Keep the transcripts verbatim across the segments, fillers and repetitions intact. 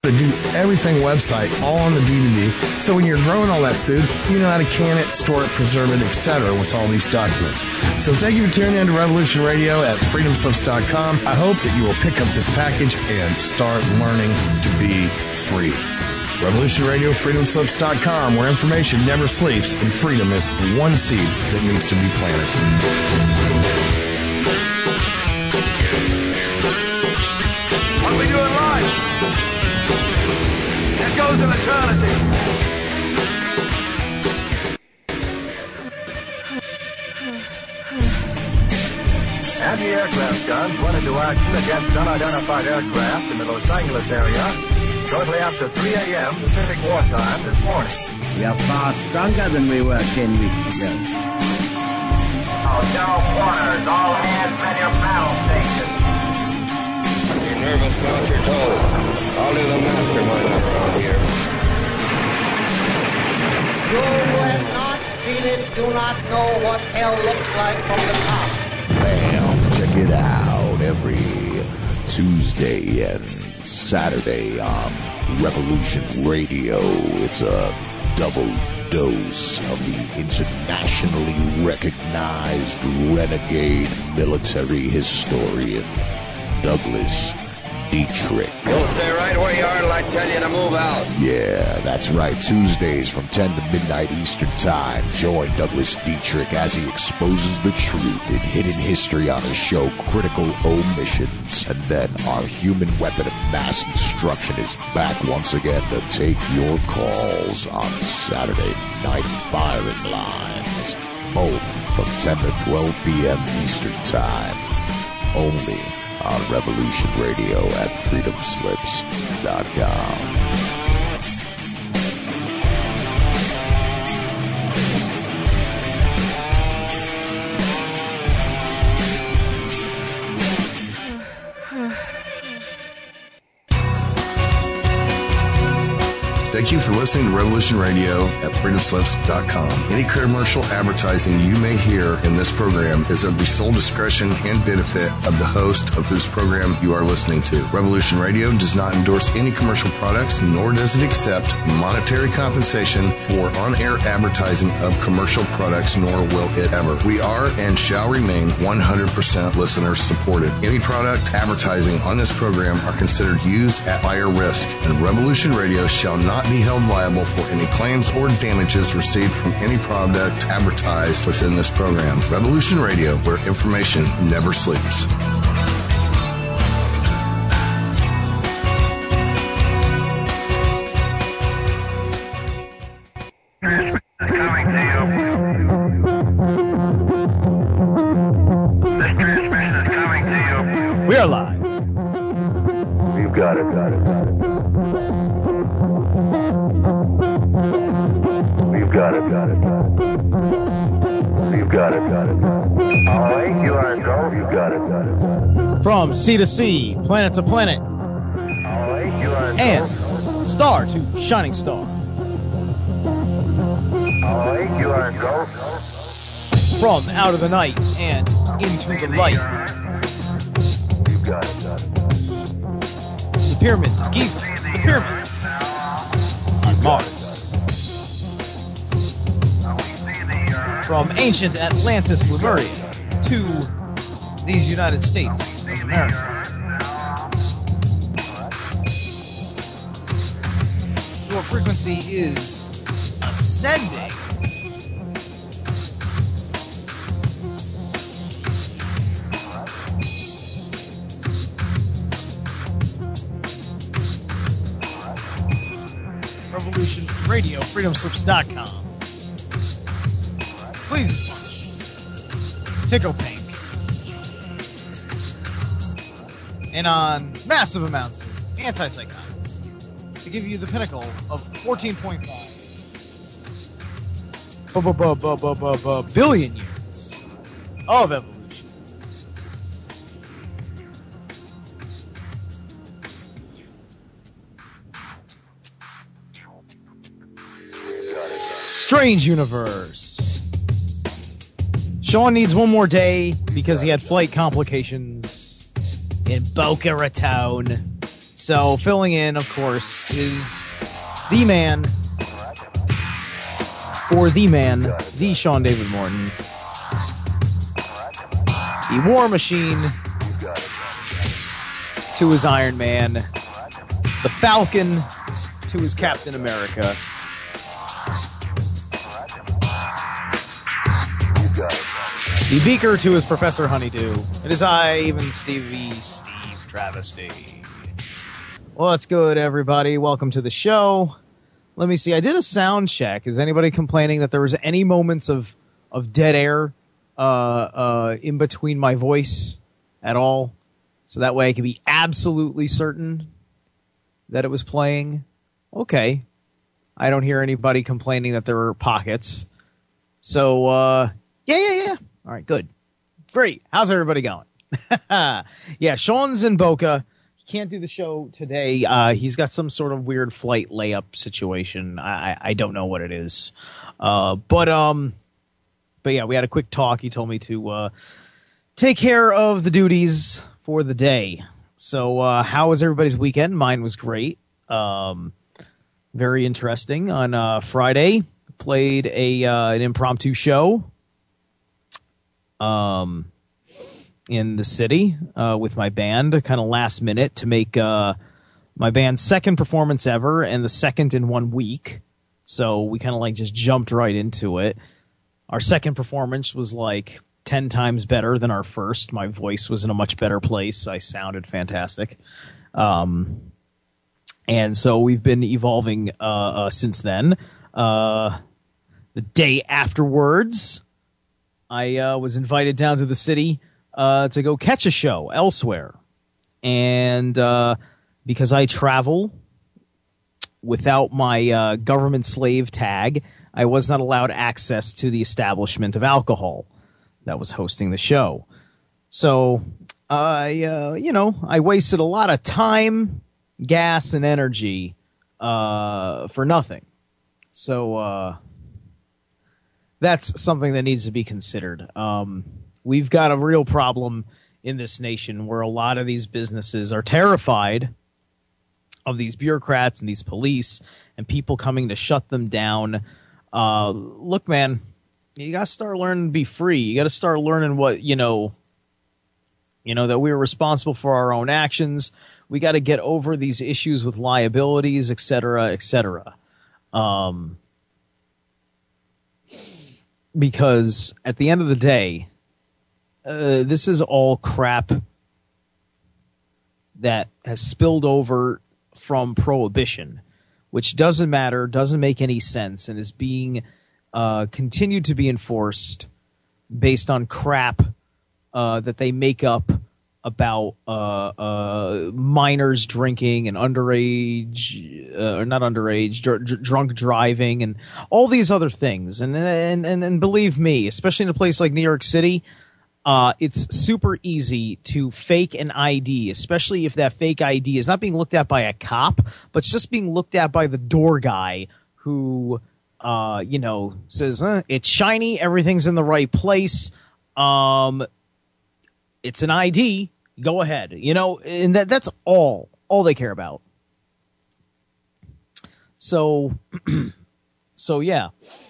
but do everything website, all on the D V D. So when you're growing all that food, you know how to can it, store it, preserve it, et cetera with all these documents. So thank you for tuning in to Revolution Radio at freedom slips dot com. I hope that you will pick up this package and start learning to be free. Revolution Radio, freedom slips dot com, where information never sleeps and freedom is one seed that needs to be planted. What we do in life, it goes in eternity. Anti-aircraft guns went into action against unidentified aircraft in the Los Angeles area shortly after three a.m. Pacific wartime this morning. We are far stronger than we were ten weeks ago. Our general quarters, all hands at your battle stations. You're nervous about your toes. I'll do the mastermind around here. You who have not seen it do not know what hell looks like from the top. Bam, check it out every Tuesday and Saturday on Revolution Radio. It's a double dose of the internationally recognized renegade military historian Douglas Dietrich. You'll stay right where you are until I tell you to move out. Yeah, that's right. Tuesdays from ten to midnight Eastern Time. Join Douglas Dietrich as he exposes the truth in hidden history on his show Critical Omissions. And then our human weapon of mass destruction is back once again to take your calls on Saturday Night Firing Lines. Both from ten to twelve p.m. Eastern Time. Only on Revolution Radio at freedom slips dot com. Thank you for listening to Revolution Radio at freedom slips dot com. Any commercial advertising you may hear in this program is of the sole discretion and benefit of the host of whose program you are listening to. Revolution Radio does not endorse any commercial products, nor does it accept monetary compensation for on-air advertising of commercial products, nor will it ever. We are and shall remain one hundred percent listener supported. Any product advertising on this program are considered used at higher risk, and Revolution Radio shall not be held liable for any claims or damages received from any product advertised within this program. Revolution Radio, where information never sleeps. Coming to you. This transmission is coming to you. We are live. You've got it, got it, got it. You've got it, got it, got it. You've got it, got it, got it. All right, you are go. You've got it, got it, got it. From sea to sea, planet to planet, All right, you are go. and star to shining star. All right, you are go. From out of the night and into the light. You've got it, got it. The pyramids of Giza, the pyramids on Mars. From ancient Atlantis, Lemuria, to these United States of America. Your frequency is ascending. Revolution Radio, freedom slips dot com. Please Punch, Tickle Pink, and on massive amounts of antipsychotics to give you the pinnacle of fourteen point five billion years of evolution. Strange universe. Sean needs one more day because he had flight complications in Boca Raton, So filling in, of course, is the man, or the man, the Sean David Morton, the War Machine to his Iron Man, the Falcon to his Captain America. The Beaker to his Professor Honeydew. It is I, even Stevie Steve Travesty. Well, that's good, everybody. Welcome to the show. Let me see. I did a sound check. Is anybody complaining that there was any moments of, of dead air uh, uh, in between my voice at all? So that way I can be absolutely certain that it was playing. Okay. I don't hear anybody complaining that there were pockets. So, uh, yeah, yeah, yeah. All right, good. Great. How's everybody going? Yeah, Sean's in Boca. He can't do the show today. Uh, he's got some sort of weird flight layup situation. I, I don't know what it is. Uh, but, um, but yeah, we had a quick talk. He told me to uh, take care of the duties for the day. So uh, how was everybody's weekend? Mine was great. Um, very interesting. On uh, Friday, played a uh, an impromptu show um, in the city uh, with my band, kind of last minute, to make uh, my band's second performance ever and the second in one week. So we kind of like just jumped right into it. Our second performance was like ten times better than our first. My voice was in a much better place. I sounded fantastic. Um, and so we've been evolving uh, uh, since then. Uh, the day afterwards, I uh, was invited down to the city uh, to go catch a show elsewhere. And uh, because I travel without my uh, government slave tag, I was not allowed access to the establishment of alcohol that was hosting the show. So I, uh, you know, I wasted a lot of time, gas, and energy uh, for nothing. So uh, that's something that needs to be considered. Um, we've got a real problem in this nation where a lot of these businesses are terrified of these bureaucrats and these police and people coming to shut them down. Uh, look, man, you got to start learning to be free. You got to start learning what, you know, you know, that we're responsible for our own actions. We got to get over these issues with liabilities, et cetera, et cetera. Um, because at the end of the day, uh, this is all crap that has spilled over from prohibition, which doesn't matter, doesn't make any sense, and is being uh, continued to be enforced based on crap uh, that they make up about uh, uh, minors drinking and underage, uh, or not underage, dr- dr- drunk driving, and all these other things. And and and, and believe me, especially in a place like New York City, uh, it's super easy to fake an I D, especially if that fake I D is not being looked at by a cop, but it's just being looked at by the door guy who, uh, you know, says, eh, it's shiny, everything's in the right place. Um, it's an I D. Go ahead. You know, and that that's all, all they care about. So, so yeah.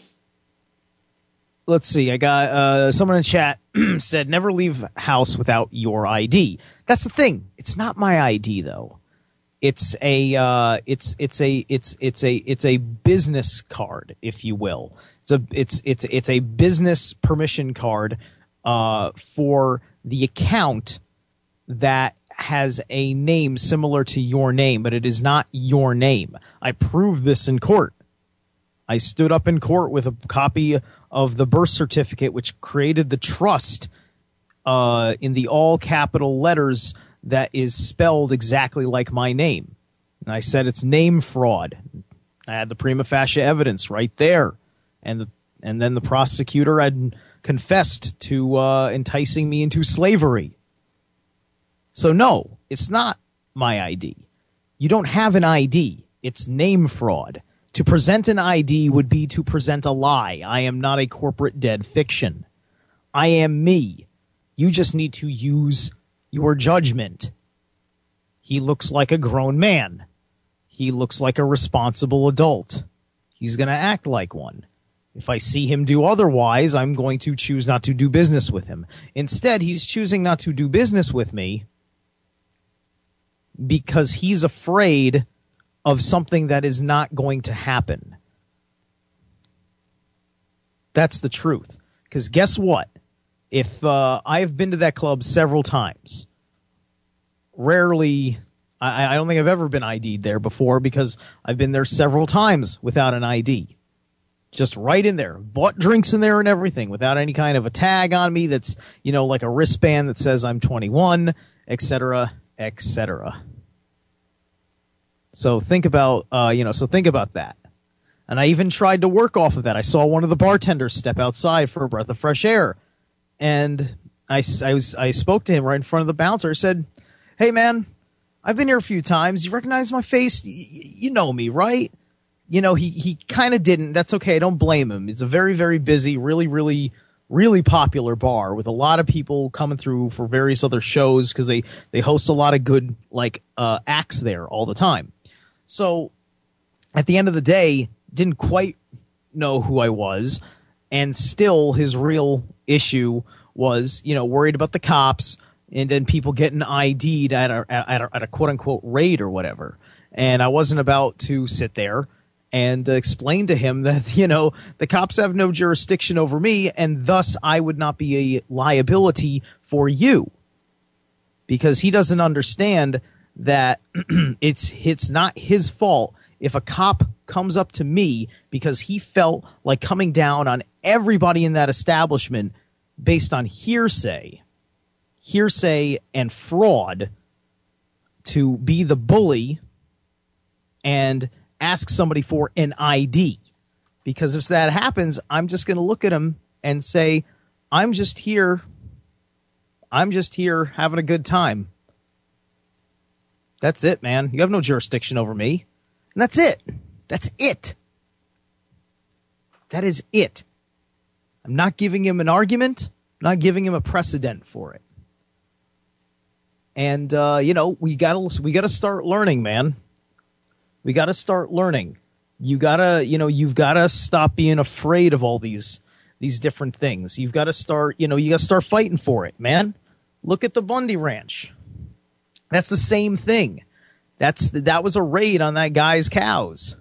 Let's see. I got uh, someone in chat said, never leave house without your I D. That's the thing. It's not my I D though. It's a, uh, it's, it's a, it's, it's a, it's a business card, if you will. It's a, it's, it's, it's a business permission card, uh, for the account that has a name similar to your name, but it is not your name. I proved this in court. I stood up in court with a copy of the birth certificate, which created the trust uh, in the all capital letters that is spelled exactly like my name. And I said it's name fraud. I had the prima facie evidence right there. And the, and then the prosecutor had confessed to uh, enticing me into slavery. So no, it's not my I D. You don't have an I D. It's name fraud. To present an I D would be to present a lie. I am not a corporate dead fiction. I am me. You just need to use your judgment. He looks like a grown man. He looks like a responsible adult. He's going to act like one. If I see him do otherwise, I'm going to choose not to do business with him. Instead, he's choosing not to do business with me because he's afraid of something that is not going to happen. That's the truth. Because guess what? If uh, I've been to that club several times, rarely, I, I don't think I've ever been I D'd there before because I've been there several times without an I D. Just right in there. Bought drinks in there and everything without any kind of a tag on me that's, you know, like a wristband that says I'm twenty-one, et cetera, et cetera. So think about, uh, you know, so think about that. And I even tried to work off of that. I saw one of the bartenders step outside for a breath of fresh air. And I, I, was, I spoke to him right in front of the bouncer. I said, hey, man, I've been here a few times. You recognize my face? Y- you know me, right? You know, he, he kind of didn't. That's okay. I don't blame him. It's a very, very busy, really, really, really popular bar with a lot of people coming through for various other shows because they, they host a lot of good, like, uh, acts there all the time. So at the end of the day, didn't quite know who I was. And still his real issue was, you know, worried about the cops and then people getting I D'd at a, at a, at a quote unquote raid or whatever. And I wasn't about to sit there and uh, explain to him that, you know, the cops have no jurisdiction over me and thus I would not be a liability for you. Because he doesn't understand that it's it's not his fault if a cop comes up to me because he felt like coming down on everybody in that establishment based on hearsay, hearsay and fraud to be the bully and ask somebody for an I D. Because if that happens, I'm just going to look at him and say, I'm just here. I'm just here having a good time. That's it, man. You have no jurisdiction over me. And that's it. That's it. That is it. I'm not giving him an argument. I'm not giving him a precedent for it. And, uh, you know, we gotta, we gotta start learning, man. We gotta start learning. You gotta, you know, you've gotta stop being afraid of all these, these different things. You've gotta start, you know, you gotta start fighting for it, man. Look at the Bundy Ranch. That's the same thing. That's that was a raid on that guy's cows.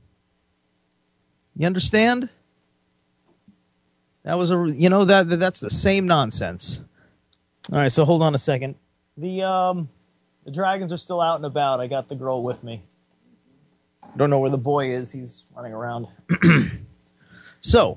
You understand? That was a you know that that's the same nonsense. All right, so hold on a second. The um the dragons are still out and about. I got the girl with me. Don't know where the boy is. He's running around. So,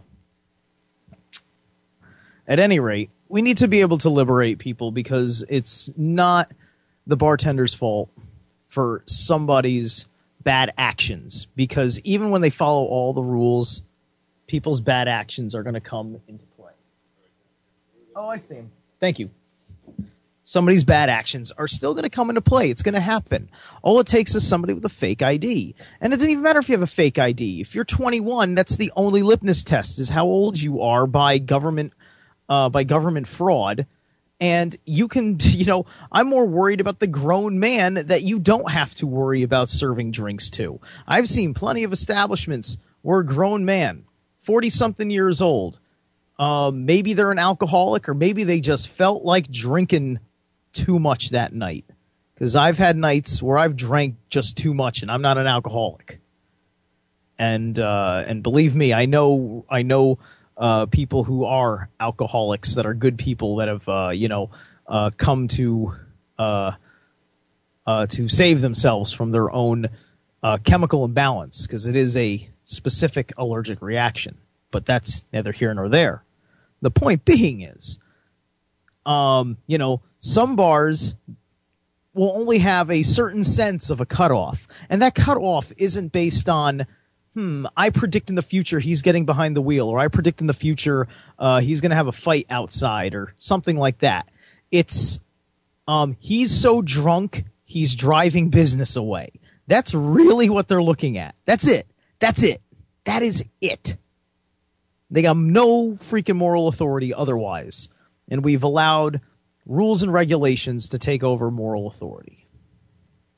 at any rate, we need to be able to liberate people because it's not the bartender's fault for somebody's bad actions. Because even when they follow all the rules, people's bad actions are going to come into play. Oh, I see him. Thank you. Somebody's bad actions are still going to come into play. It's going to happen. All it takes is somebody with a fake I D. And it doesn't even matter if you have a fake I D. If you're twenty-one, that's the only litmus test, is how old you are by government uh, by government fraud. And you can, you know, I'm more worried about the grown man that you don't have to worry about serving drinks to. I've seen plenty of establishments where a grown man, forty-something years old, um, maybe they're an alcoholic or maybe they just felt like drinking too much that night. Because I've had nights where I've drank just too much and I'm not an alcoholic. And uh, and believe me, I know I know uh, people who are alcoholics that are good people that have uh, you know uh, come to uh, uh, to save themselves from their own uh, chemical imbalance, because it is a specific allergic reaction. But that's neither here nor there. The point being is, um, you know, some bars will only have a certain sense of a cutoff, and that cutoff isn't based on, hmm, I predict in the future he's getting behind the wheel, or I predict in the future uh, he's going to have a fight outside, or something like that. It's, um, he's so drunk, he's driving business away. That's really what they're looking at. That's it. That's it. That is it. They got no freaking moral authority otherwise, and we've allowed rules and regulations to take over moral authority.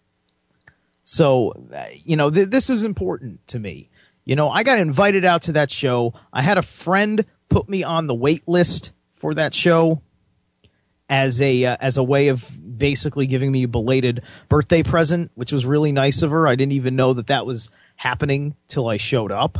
So, uh, you know, th- this is important to me. You know, I got invited out to that show. I had a friend put me on the wait list for that show as a uh, as a way of basically giving me a belated birthday present, which was really nice of her. I didn't even know that that was happening till I showed up.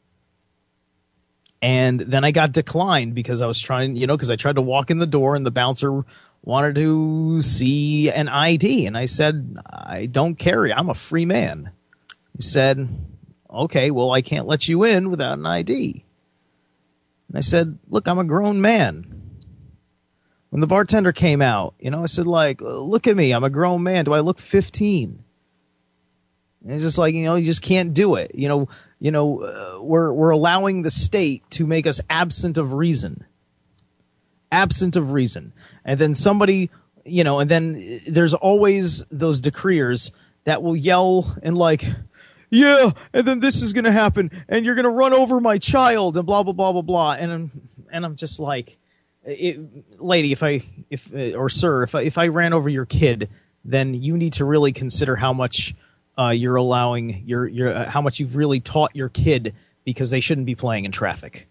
And then I got declined because I was trying, you know, because I tried to walk in the door and the bouncer wanted to see an I D. And I said, I don't carry. I'm a free man. He said, okay, well, I can't let you in without an I D. And I said, look, I'm a grown man. When the bartender came out, you know, I said, like, look at me. I'm a grown man. Do I look fifteen? And it's just like, you know, you just can't do it. You know, you know, uh, we're we're allowing the state to make us absent of reason. Absent of reason. And then somebody, you know, and then there's always those decreers that will yell and like, yeah, and then this is going to happen, and you're going to run over my child, and blah, blah, blah, blah, blah. And I'm, and I'm just like, it, lady, if I, if, or sir, if I, if I ran over your kid, then you need to really consider how much uh, you're allowing your, your, uh, how much you've really taught your kid, because they shouldn't be playing in traffic.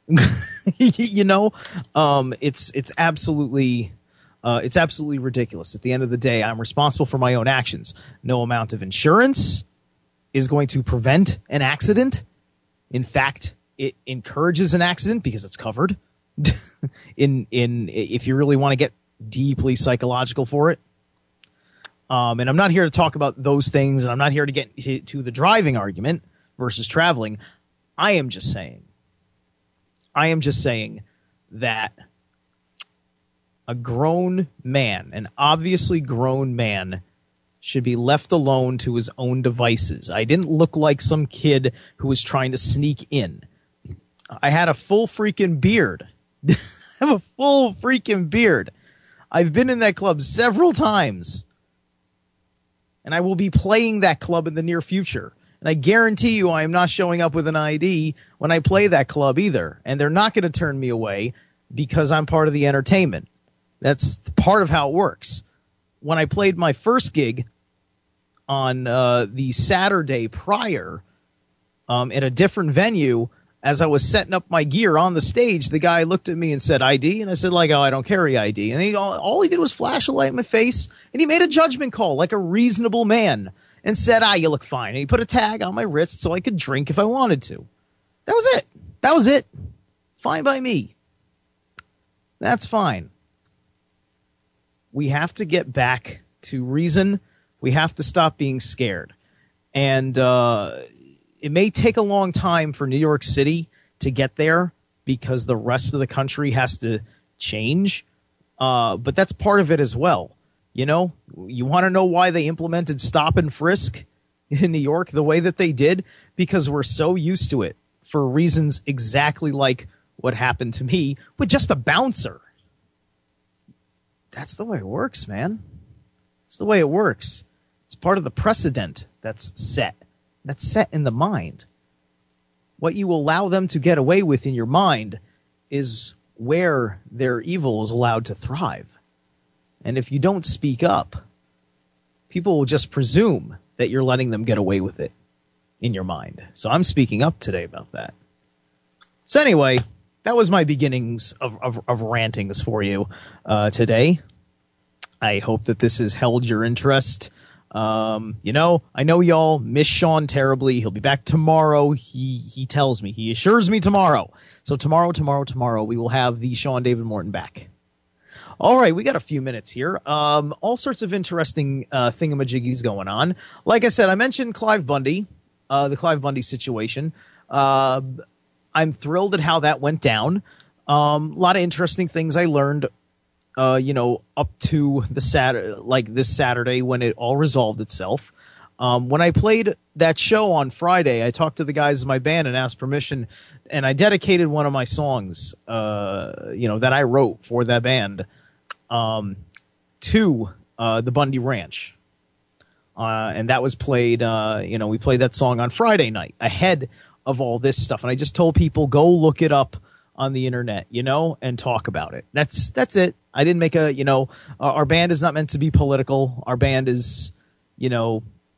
You know, um, it's, it's absolutely, uh, it's absolutely ridiculous. At the end of the day, I'm responsible for my own actions. No amount of insurance is going to prevent an accident. In fact, it encourages an accident because it's covered. in in if you really want to get deeply psychological for it. Um, and I'm not here to talk about those things, and I'm not here to get to, to the driving argument versus traveling. I am just saying, I am just saying that a grown man, an obviously grown man, should be left alone to his own devices. I didn't look like some kid who was trying to sneak in. I had a full freaking beard. I have a full freaking beard. I've been in that club several times. And I will be playing that club in the near future. And I guarantee you I am not showing up with an I D when I play that club either. And they're not going to turn me away because I'm part of the entertainment. That's part of how it works. When I played my first gig on uh, the Saturday prior um, at a different venue, as I was setting up my gear on the stage, the guy looked at me and said, I D? And I said, like, oh, I don't carry I D. And he, all, all he did was flash a light in my face, and he made a judgment call like a reasonable man and said, ah, you look fine. And he put a tag on my wrist so I could drink if I wanted to. That was it. That was it. Fine by me. That's fine. We have to get back to reason. We have to stop being scared. And uh, it may take a long time for New York City to get there because the rest of the country has to change. Uh, but that's part of it as well. You know, you want to know why they implemented stop and frisk in New York the way that they did? Because we're so used to it for reasons exactly like what happened to me with just a bouncer. That's the way it works, man. It's the way it works. It's part of the precedent that's set. That's set in the mind. What you allow them to get away with in your mind is where their evil is allowed to thrive. And if you don't speak up, people will just presume that you're letting them get away with it in your mind. So I'm speaking up today about that. So anyway, that was my beginnings of, of, of rantings for you uh, today. I hope that this has held your interest. Um, you know, I know y'all miss Sean terribly. He'll be back tomorrow. He he tells me. He assures me tomorrow. So tomorrow, tomorrow, tomorrow, we will have the Sean David Morton back. All right, we got a few minutes here. Um, all sorts of interesting uh, thingamajiggies going on. Like I said, I mentioned Clive Bundy, uh, the Clive Bundy situation. Uh, I'm thrilled at how that went down. Um, a lot of interesting things I learned, uh, you know, up to the Saturday, like this Saturday when it all resolved itself. Um, when I played that show on Friday, I talked to the guys in my band and asked permission, and I dedicated one of my songs, uh, you know, that I wrote for that band, um, to uh, the Bundy Ranch. Uh, and that was played, uh, you know, we played that song on Friday night ahead of all this stuff. And I just told people, go look it up on the internet, you know, and talk about it. That's, that's it. I didn't make a, you know, uh, our band is not meant to be political. Our band is, you know,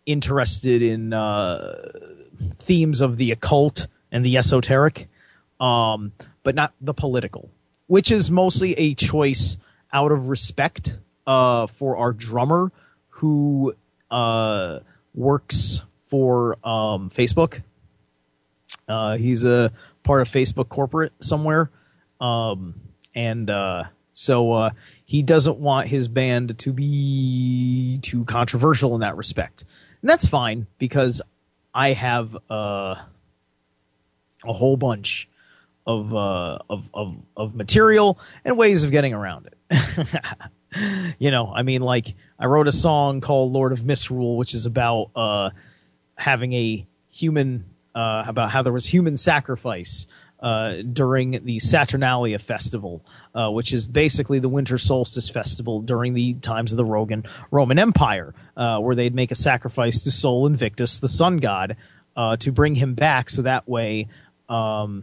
interested in uh, themes of the occult and the esoteric, um, but not the political, which is mostly a choice out of respect uh, for our drummer who uh, works for um, Facebook. Uh, he's a part of Facebook corporate somewhere. Um, and uh, so uh, he doesn't want his band to be too controversial in that respect. And that's fine, because I have uh, a whole bunch of, uh, of of of material and ways of getting around it. You know, I mean, like, I wrote a song called Lord of Misrule, which is about uh, having a human, uh, about how there was human sacrifice uh, during the Saturnalia festival, uh, which is basically the winter solstice festival during the times of the Roman, Roman Empire, uh, where they'd make a sacrifice to Sol Invictus, the sun god, uh, to bring him back, so that way um,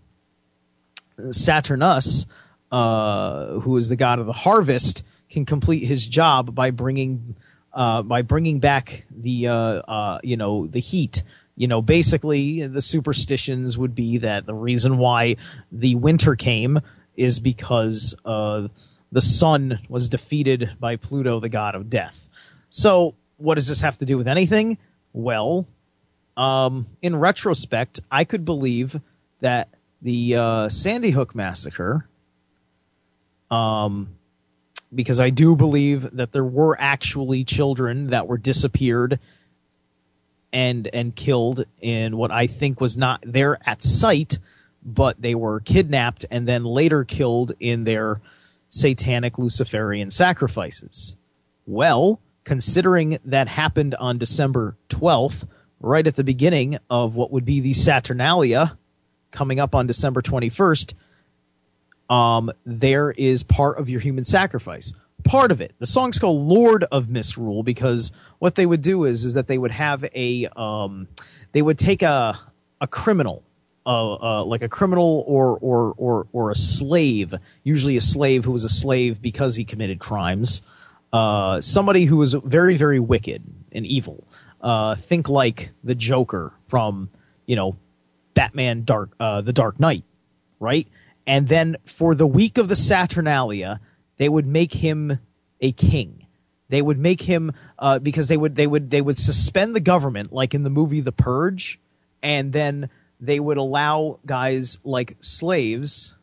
Saturnus, uh, who is the god of the harvest, can complete his job by bringing uh, by bringing back the uh, uh, you know the heat. You know, basically the superstitions would be that the reason why the winter came is because uh, the sun was defeated by Pluto, the god of death. So what does this have to do with anything? Well, um, in retrospect, I could believe that the uh, Sandy Hook massacre, um, because I do believe that there were actually children that were disappeared and and killed in what I think was not there at sight, but they were kidnapped and then later killed in their satanic Luciferian sacrifices. Well, considering that happened on December twelfth, right at the beginning of what would be the Saturnalia, coming up on December twenty-first, um, there is part of your human sacrifice. Part of it. The song's called Lord of Misrule because what they would do is is that they would have a um, they would take a a criminal, uh, uh, like a criminal or or or or a slave, usually a slave who was a slave because he committed crimes, uh, somebody who was very very wicked and evil. Uh, think like the Joker from you know Batman Dark uh, the Dark Knight, right? And then for the week of the Saturnalia, they would make him a king. They would make him uh, because they would they would they would suspend the government, like in the movie The Purge, and then they would allow guys like slaves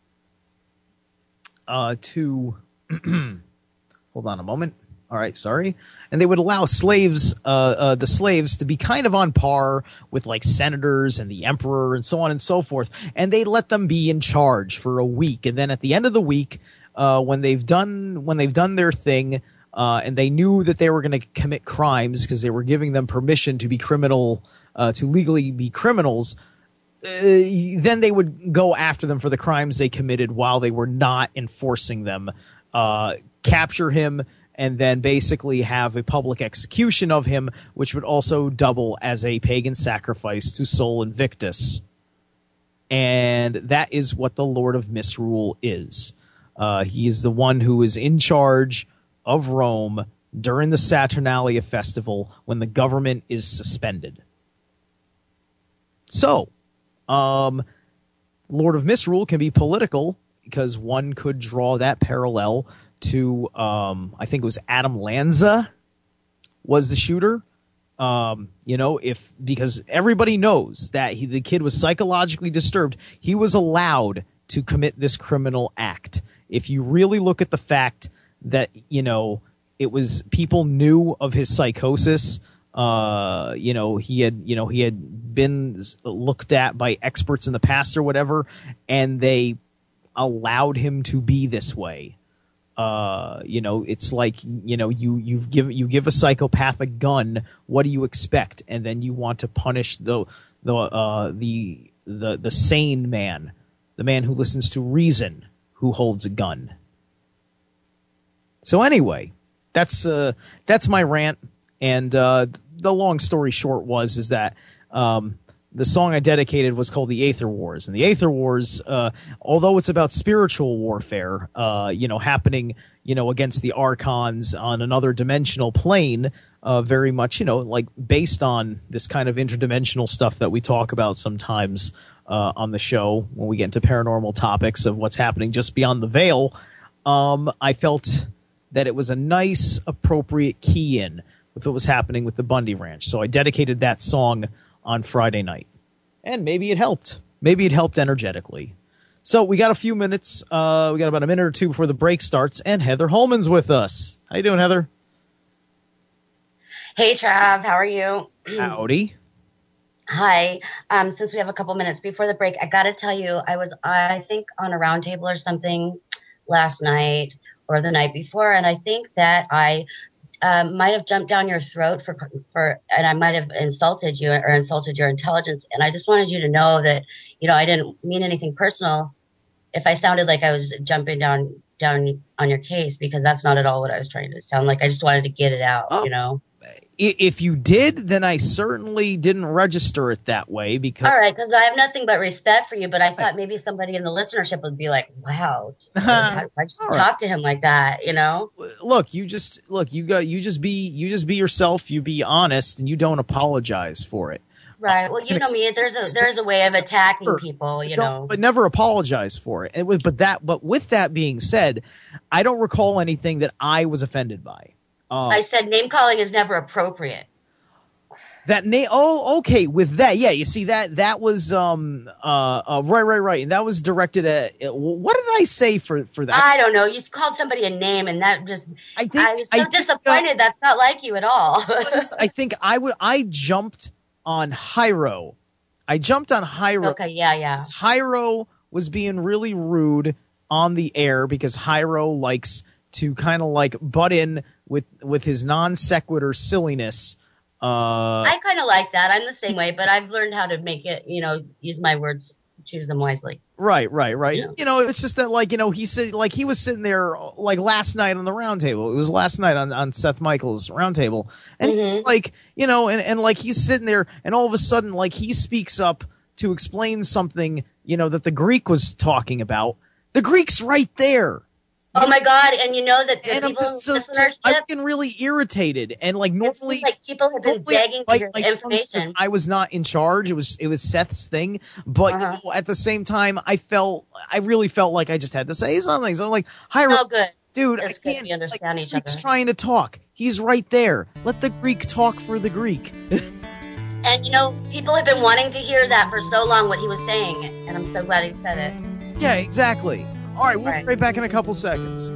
uh, to hold on a moment. All right, sorry. And they would allow slaves, uh, uh, the slaves, to be kind of on par with like senators and the emperor and so on and so forth. And they let them be in charge for a week, and then at the end of the week, Uh, when they've done when they've done their thing, uh, and they knew that they were going to commit crimes because they were giving them permission to be criminal, uh, to legally be criminals, uh, then they would go after them for the crimes they committed while they were not enforcing them, uh, capture him, and then basically have a public execution of him, which would also double as a pagan sacrifice to Sol Invictus. And that is what the Lord of Misrule is. Uh, he is the one who is in charge of Rome during the Saturnalia festival when the government is suspended. So, um, Lord of Misrule can be political because one could draw that parallel to, um, I think it was Adam Lanza was the shooter. Um, you know, if because everybody knows that he, the kid was psychologically disturbed, he was allowed to commit this criminal act. If you really look at the fact that, you know, it was people knew of his psychosis, uh, you know, he had, you know, he had been looked at by experts in the past or whatever, and they allowed him to be this way. Uh, you know, it's like, you know, you, you've given, you give a psychopath a gun. What do you expect? And then you want to punish the, the, uh, the, the, the sane man, the man who listens to reason, who holds a gun. So anyway, that's uh, that's my rant, and uh, the long story short was is that um, the song I dedicated was called The Aether Wars. And the Aether Wars, uh, although it's about spiritual warfare, uh, you know, happening, you know, against the Archons on another dimensional plane, uh, very much, you know, like based on this kind of interdimensional stuff that we talk about sometimes uh, on the show when we get into paranormal topics of what's happening just beyond the veil, um, I felt that it was a nice, appropriate key in with what was happening with the Bundy Ranch. So I dedicated that song on Friday night. And maybe it helped. Maybe it helped energetically. So we got a few minutes. Uh, we got about a minute or two before the break starts, and Heather Holman's with us. How you doing, Heather? Hey, Trav. How are you? Howdy. Hi. Um, since we have a couple minutes before the break, I got to tell you, I was, I think, on a round table or something last night or the night before, and I think that I um, might have jumped down your throat for, for, and I might have insulted you or insulted your intelligence. And I just wanted you to know that, you know, I didn't mean anything personal if I sounded like I was jumping down, down on your case, because that's not at all what I was trying to sound like. I just wanted to get it out, oh. you know. If you did, then I certainly didn't register it that way. Because all right, because I have nothing but respect for you, but I thought maybe somebody in the listenership would be like, "Wow, I just talk right. to him like that," you know. Look, you just look. You got. You just be. You just be yourself. You be honest, and you don't apologize for it. Right. Well, you know me. There's a there's a way of attacking people, you know. But never apologize for it. And with, but that. But with that being said, I don't recall anything that I was offended by. Uh, I said name calling is never appropriate. That name, oh, okay. With that, yeah. You see that that was um uh, uh right, right, right, and that was directed at. What did I say for for that? I don't know. You called somebody a name, and that just I think I was so I disappointed. Think, uh, That's not like you at all. I think I would. I jumped on Hyro. I jumped on Hyro. Okay, yeah, yeah. Hyro was being really rude on the air because Hyro likes to kind of like butt in with with his non sequitur silliness. Uh, I kind of like that. I'm the same way, but I've learned how to make it, you know, use my words, choose them wisely. Right, right, right. Yeah. You know, it's just that, like, you know, he said, like, he was sitting there, like, last night on the round table. It was last night on, on Seth Michaels' round table. And mm-hmm. it's like, you know, and, and like he's sitting there, and all of a sudden, like, he speaks up to explain something, you know, that the Greek was talking about. The Greek's right there. Oh my God! And you know that the and people I'm just so, listenership, so, I'm getting really irritated, and like normally, it's like people have been begging for your information. I was not in charge; it was it was Seth's thing. But uh-huh. you know, at the same time, I felt I really felt like I just had to say something. So I'm like, "Hi, oh, good, dude, it's I can't." We understand like, each Greek's other. Trying to talk. He's right there. Let the Greek talk for the Greek. And you know, people have been wanting to hear that for so long. What he was saying, and I'm so glad he said it. Yeah, exactly. All right, we'll right. be right back in a couple seconds.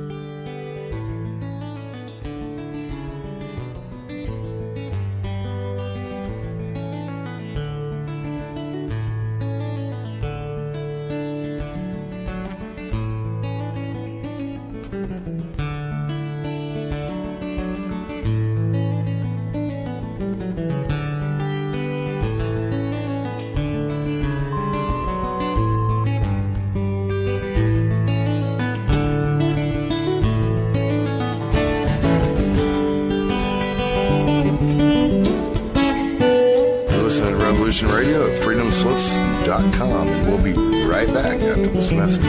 Radio at freedom slips dot com, and we'll be right back after this message.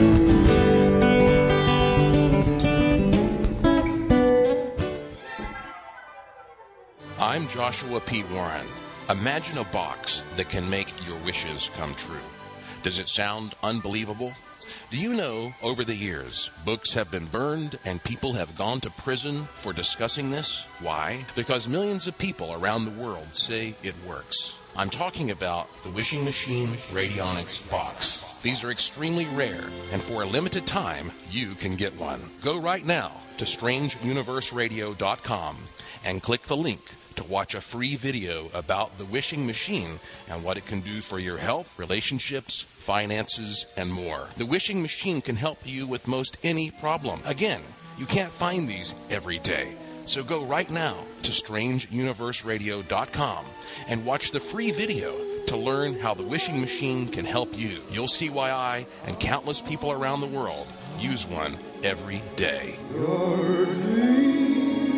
I'm Joshua P. Warren. Imagine a box that can make your wishes come true. Does it sound unbelievable? Do you know, over the years, books have been burned and people have gone to prison for discussing this? Why? Because millions of people around the world say it works. I'm talking about the Wishing Machine Radionics box. These are extremely rare, and for a limited time, you can get one. Go right now to strange universe radio dot com and click the link to watch a free video about the Wishing Machine and what it can do for your health, relationships, finances, and more. The Wishing Machine can help you with most any problem. Again, you can't find these every day. So go right now to strange universe radio dot com and watch the free video to learn how the Wishing Machine can help you. You'll see why I and countless people around the world use one every day. Your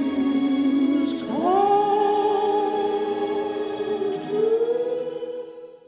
dreams come true.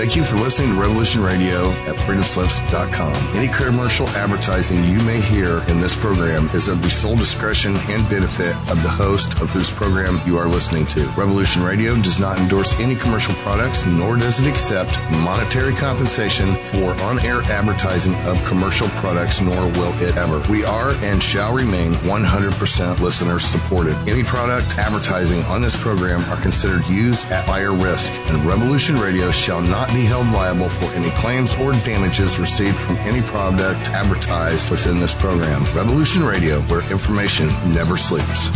Thank you for listening to Revolution Radio at freedom slips dot com. Any commercial advertising you may hear in this program is of the sole discretion and benefit of the host of whose program you are listening to. Revolution Radio does not endorse any commercial products, nor does it accept monetary compensation for on-air advertising of commercial products, nor will it ever. We are and shall remain one hundred percent listener supported. Any product advertising on this program are considered used at buyer risk, and Revolution Radio shall not be held liable for any claims or damages received from any product advertised within this program. Revolution Radio, where information never sleeps.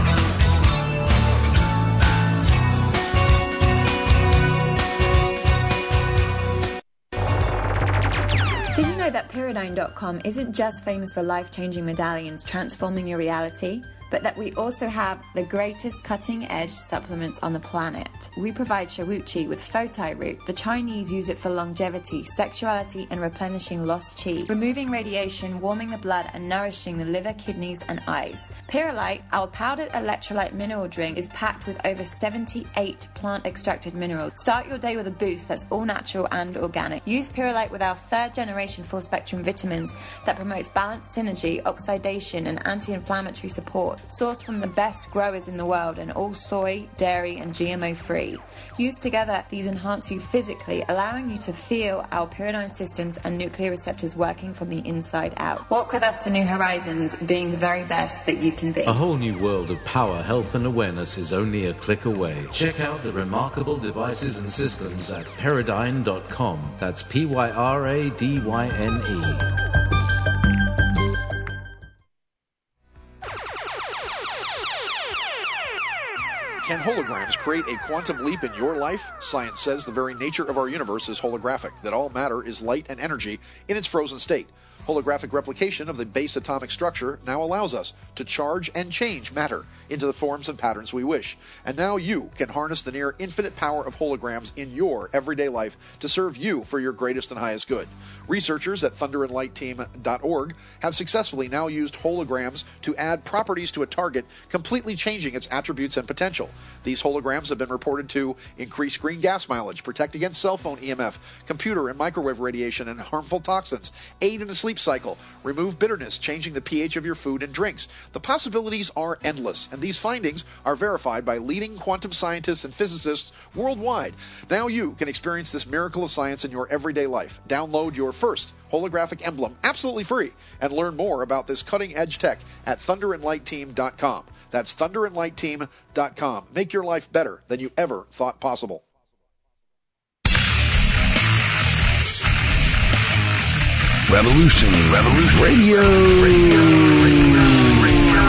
Did you know that Pyridine dot com isn't just famous for life-changing medallions transforming your reality, but that we also have the greatest cutting-edge supplements on the planet? We provide Shawuchi with Fotai Root. The Chinese use it for longevity, sexuality, and replenishing lost chi, removing radiation, warming the blood, and nourishing the liver, kidneys, and eyes. Pyrolite, our powdered electrolyte mineral drink, is packed with over seventy-eight plant-extracted minerals. Start your day with a boost that's all natural and organic. Use Pyrolite with our third-generation full-spectrum vitamins that promotes balanced synergy, oxidation, and anti-inflammatory support. Sourced from the best growers in the world and all soy, dairy, and G M O free. Used together, these enhance you physically, allowing you to feel our pyridine systems and nuclear receptors working from the inside out. Walk with us to new horizons, being the very best that you can be. A whole new world of power, health, and awareness is only a click away. Check out the remarkable devices and systems at pyridine dot com. That's P Y R A D Y N E. Can holograms create a quantum leap in your life? Science says the very nature of our universe is holographic, that all matter is light and energy in its frozen state. Holographic replication of the base atomic structure now allows us to charge and change matter into the forms and patterns we wish. And now you can harness the near infinite power of holograms in your everyday life to serve you for your greatest and highest good. Researchers at thunder and light team dot org have successfully now used holograms to add properties to a target, completely changing its attributes and potential. These holograms have been reported to increase green gas mileage, protect against cell phone E M F, computer and microwave radiation and harmful toxins, aid in the sleep cycle, remove bitterness, changing the pH of your food and drinks. The possibilities are endless, and these findings are verified by leading quantum scientists and physicists worldwide. Now you can experience this miracle of science in your everyday life. Download your first holographic emblem absolutely free and learn more about this cutting-edge tech at thunder and light team dot com. That's thunder and light team dot com. Make your life better than you ever thought possible. Revolution, Revolution Radio. Radio, Radio, Radio.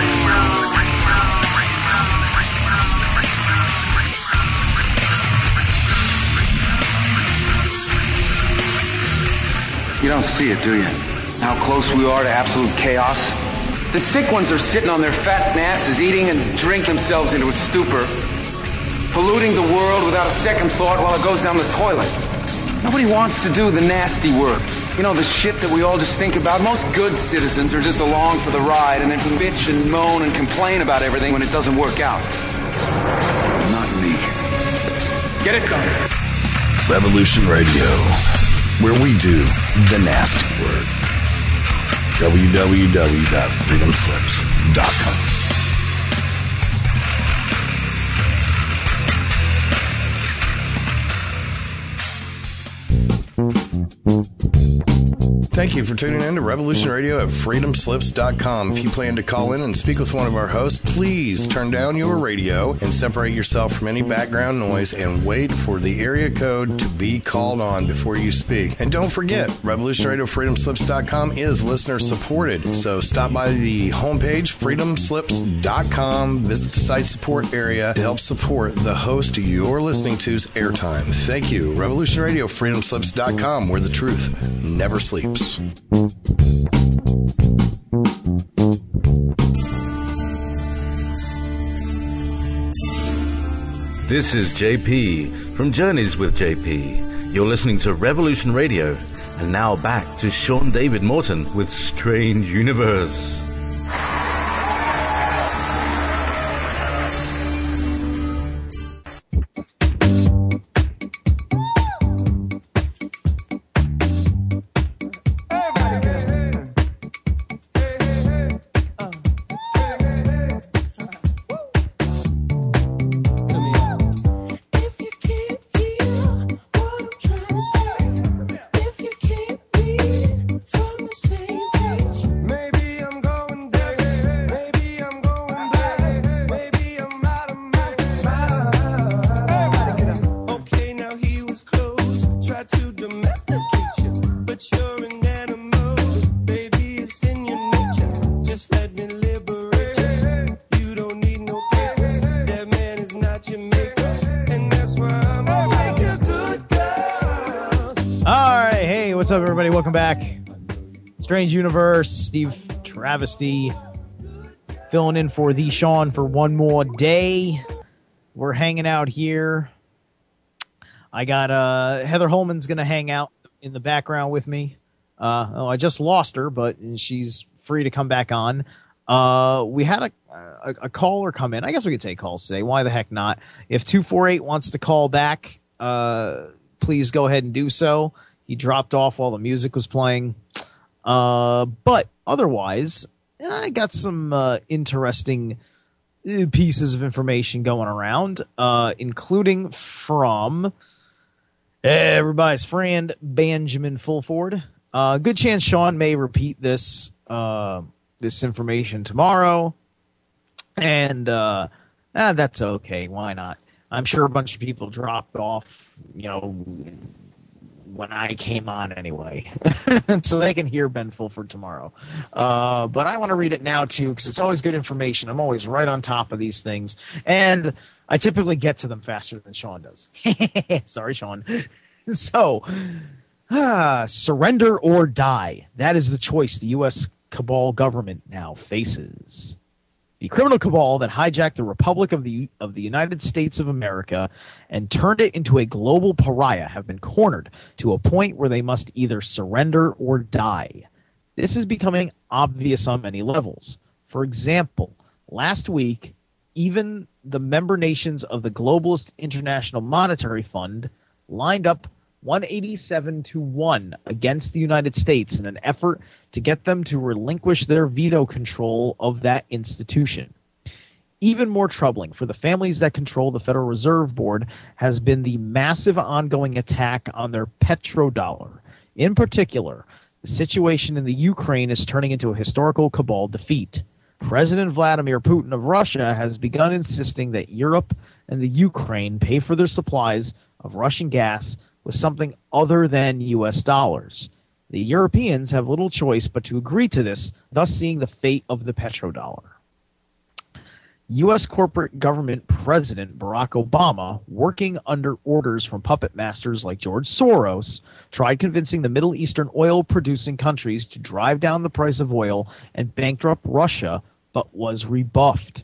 You don't see it, do you? How close we are to absolute chaos? The sick ones are sitting on their fat asses, eating and drink themselves into a stupor, polluting the world without a second thought while it goes down the toilet. Nobody wants to do the nasty work. You know, the shit that we all just think about. Most good citizens are just along for the ride and then bitch and moan and complain about everything when it doesn't work out. Not me. Get it done. Revolution Radio, where we do the nasty work. w w w dot freedom slips dot com. Thank you for tuning in to Revolution Radio at freedom slips dot com. If you plan to call in and speak with one of our hosts, please turn down your radio and separate yourself from any background noise and wait for the area code to be called on before you speak. And don't forget, Revolution Radio freedom slips dot com is listener supported. So stop by the homepage, freedom slips dot com, visit the site support area to help support the host you're listening to's airtime. Thank you. Revolution Radio freedom slips dot com, where the truth never sleeps. This is J P from Journeys with J P. You're listening to Revolution Radio. And now back to Sean David Morton with Strange Universe. what's up, everybody? Welcome back. Strange Universe, Steve Travesty, filling in for the Sean for one more day. We're hanging out here. I got uh, Heather Holman's going to hang out in the background with me. Uh, oh, I just lost her, but she's free to come back on. Uh, we had a, a, a caller come in. I guess we could take calls today. Why the heck not? If two four eight wants to call back, uh, please go ahead and do so. He dropped off while the music was playing. Uh, but otherwise, I got some uh, interesting pieces of information going around, uh, including from everybody's friend Benjamin Fulford. Uh, good chance Sean may repeat this uh, this information tomorrow, and uh, ah, that's okay. Why not? I'm sure a bunch of people dropped off, you know, when I came on anyway, so they can hear Ben Fulford tomorrow. Uh, but I want to read it now, too, because it's always good information. I'm always right on top of these things, and I typically get to them faster than Sean does. Sorry, Sean. So, ah, surrender or die. That is the choice the U S cabal government now faces. The criminal cabal that hijacked the Republic of the of the United States of America and turned it into a global pariah have been cornered to a point where they must either surrender or die. This is becoming obvious on many levels. For example, last week, even the member nations of the Globalist International Monetary Fund lined up one eighty-seven to one against the United States in an effort to get them to relinquish their veto control of that institution. Even more troubling for the families that control the Federal Reserve Board has been the massive ongoing attack on their petrodollar. In particular, the situation in the Ukraine is turning into a historical cabal defeat. President Vladimir Putin of Russia has begun insisting that Europe and the Ukraine pay for their supplies of Russian gas with something other than U S dollars. The Europeans have little choice but to agree to this, thus seeing the fate of the petrodollar. U S corporate government President Barack Obama, working under orders from puppet masters like George Soros, tried convincing the Middle Eastern oil-producing countries to drive down the price of oil and bankrupt Russia, but was rebuffed.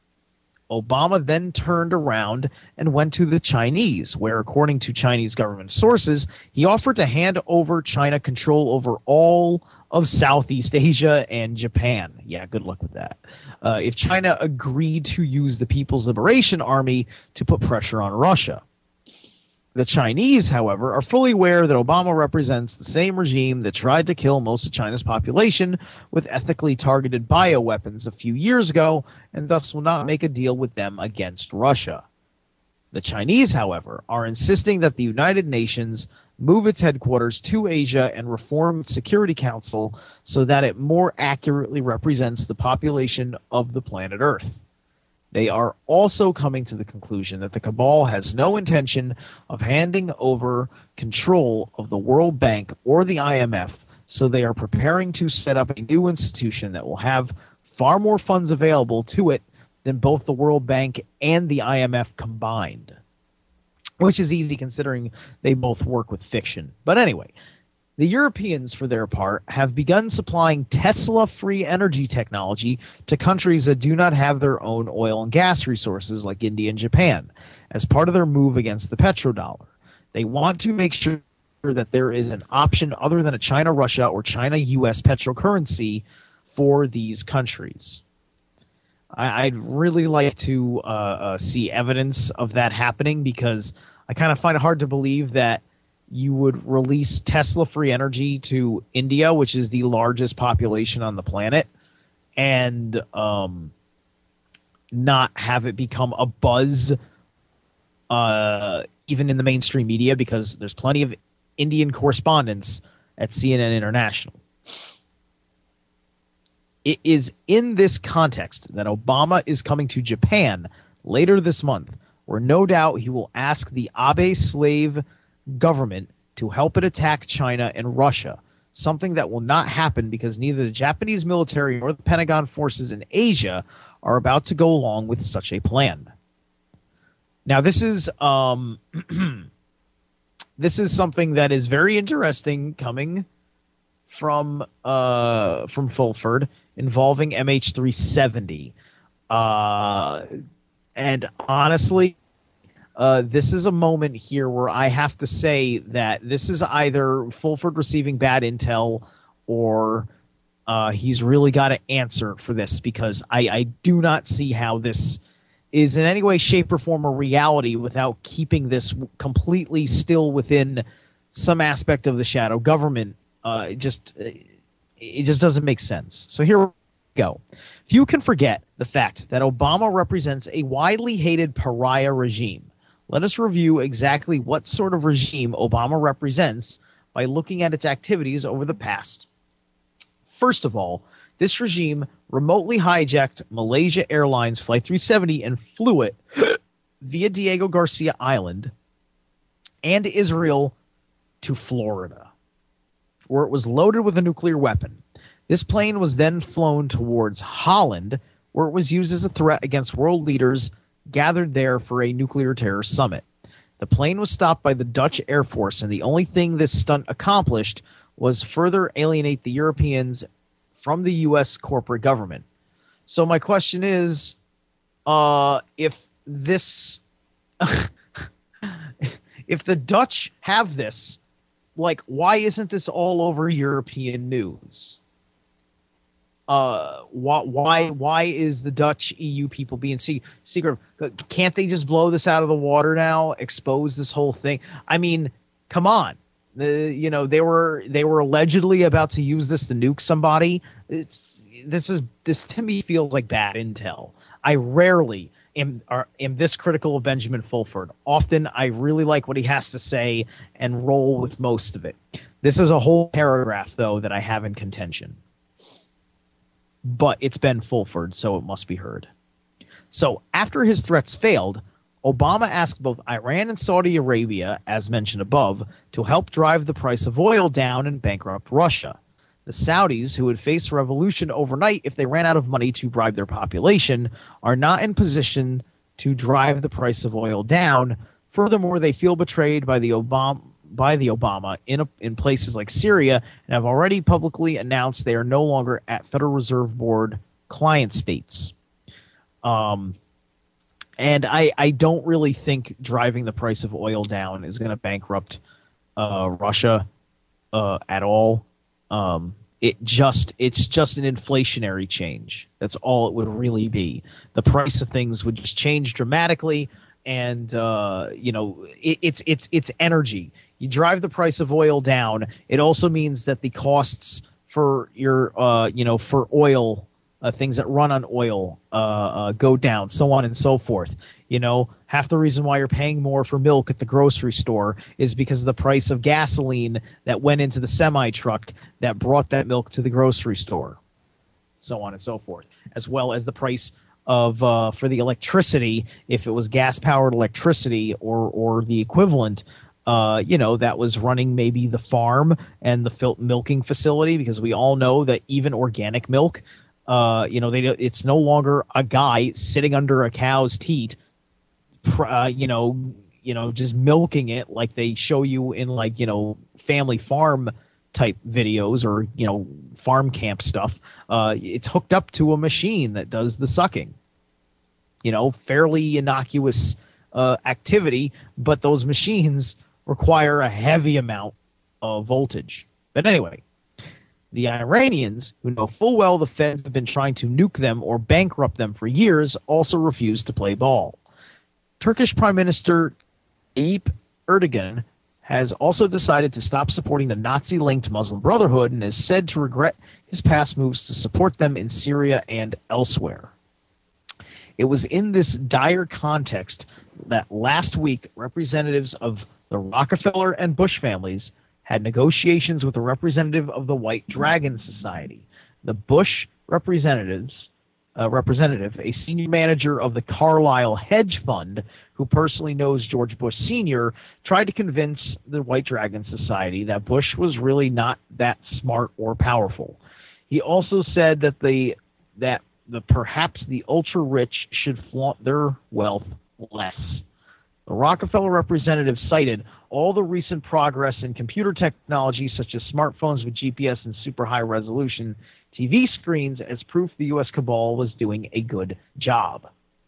Obama then turned around and went to the Chinese, where, according to Chinese government sources, he offered to hand over China control over all of Southeast Asia and Japan. Yeah, good luck with that. Uh, if China agreed to use the People's Liberation Army to put pressure on Russia. The Chinese, however, are fully aware that Obama represents the same regime that tried to kill most of China's population with ethically targeted bioweapons a few years ago, and thus will not make a deal with them against Russia. The Chinese, however, are insisting that the United Nations move its headquarters to Asia and reform its Security Council so that it more accurately represents the population of the planet Earth. They are also coming to the conclusion that the cabal has no intention of handing over control of the World Bank or the I M F, so they are preparing to set up a new institution that will have far more funds available to it than both the World Bank and the I M F combined, which is easy considering they both work with fiction. But anyway, the Europeans, for their part, have begun supplying Tesla-free energy technology to countries that do not have their own oil and gas resources like India and Japan as part of their move against the petrodollar. They want to make sure that there is an option other than a China-Russia or China-U S petrocurrency for these countries. I, I'd really like to uh, uh, see evidence of that happening, because I kind of find it hard to believe that you would release Tesla-free energy to India, which is the largest population on the planet, and um, not have it become a buzz uh, even in the mainstream media, because there's plenty of Indian correspondents at C N N International. It is in this context that Obama is coming to Japan later this month, where no doubt he will ask the Abe slave government to help it attack China and Russia, something that will not happen because neither the Japanese military nor the Pentagon forces in Asia are about to go along with such a plan. Now, this is um, this is something that is very interesting coming from uh, from Fulford involving M H three seventy. Uh, and honestly, uh, this is a moment here where I have to say that this is either Fulford receiving bad intel or uh, he's really got to answer for this, because I, I do not see how this is in any way, shape, or form a reality without keeping this completely still within some aspect of the shadow government. Uh, it just it just doesn't make sense. So here we go. Few can forget the fact that Obama represents a widely hated pariah regime. Let us review exactly what sort of regime Obama represents by looking at its activities over the past. First of all, this regime remotely hijacked Malaysia Airlines Flight three seventy and flew it via Diego Garcia Island and Israel to Florida, where it was loaded with a nuclear weapon. This plane was then flown towards Holland, where it was used as a threat against world leaders gathered there for a nuclear terror summit. The plane was stopped by the Dutch Air Force, and the only thing this stunt accomplished was further alienate the Europeans from the U S corporate government. So my question is, uh, if this, if the Dutch have this, like, why isn't this all over European news? Uh, why, why, why is the Dutch E U people being se- secret? Can't they just blow this out of the water now? Expose this whole thing? I mean, come on. The, you know, they were they were allegedly about to use this to nuke somebody. It's, this is this to me feels like bad intel. I rarely am are, am this critical of Benjamin Fulford. Often I really like what he has to say and roll with most of it. This is a whole paragraph, though, that I have in contention. But it's Ben Fulford, so it must be heard. So after his threats failed, Obama asked both Iran and Saudi Arabia, as mentioned above, to help drive the price of oil down and bankrupt Russia. The Saudis, who would face revolution overnight if they ran out of money to bribe their population, are not in position to drive the price of oil down. Furthermore, they feel betrayed by the Obama by the Obama in a, in places like Syria, and have already publicly announced they are no longer at Federal Reserve Board client states. Um, and I, I don't really think driving the price of oil down is going to bankrupt uh, Russia uh, at all. Um, it just it's just an inflationary change. That's all it would really be. The price of things would just change dramatically. And uh, you know, it, it's it's it's energy. You drive the price of oil down. It also means that the costs for your uh, you know for oil uh, things that run on oil uh, uh, go down, so on and so forth. You know, half the reason why you're paying more for milk at the grocery store is because of the price of gasoline that went into the semi truck that brought that milk to the grocery store, so on and so forth, as well as the price of uh, for the electricity, if it was gas-powered electricity or or the equivalent, uh, you know, that was running maybe the farm and the fil- milking facility, because we all know that even organic milk, uh, you know, they it's no longer a guy sitting under a cow's teat, uh, you know, you know, just milking it like they show you in, like, you know, family farm type videos or, you know, farm camp stuff. Uh, it's hooked up to a machine that does the sucking. You know, fairly innocuous uh, activity, but those machines require a heavy amount of voltage. But anyway, the Iranians, who know full well the feds have been trying to nuke them or bankrupt them for years, also refuse to play ball. Turkish Prime Minister Tayyip Erdogan has also decided to stop supporting the Nazi-linked Muslim Brotherhood and is said to regret his past moves to support them in Syria and elsewhere. It was in this dire context that last week representatives of the Rockefeller and Bush families had negotiations with a representative of the White Dragon Society. The Bush representatives Uh, representative, a senior manager of the Carlyle Hedge Fund, who personally knows George Bush Senior, tried to convince the White Dragon Society that Bush was really not that smart or powerful. He also said that the that the perhaps the ultra-rich should flaunt their wealth less. The Rockefeller representative cited all the recent progress in computer technology, such as smartphones with G P S and super high-resolution T V screens, as proof the U S cabal was doing a good job.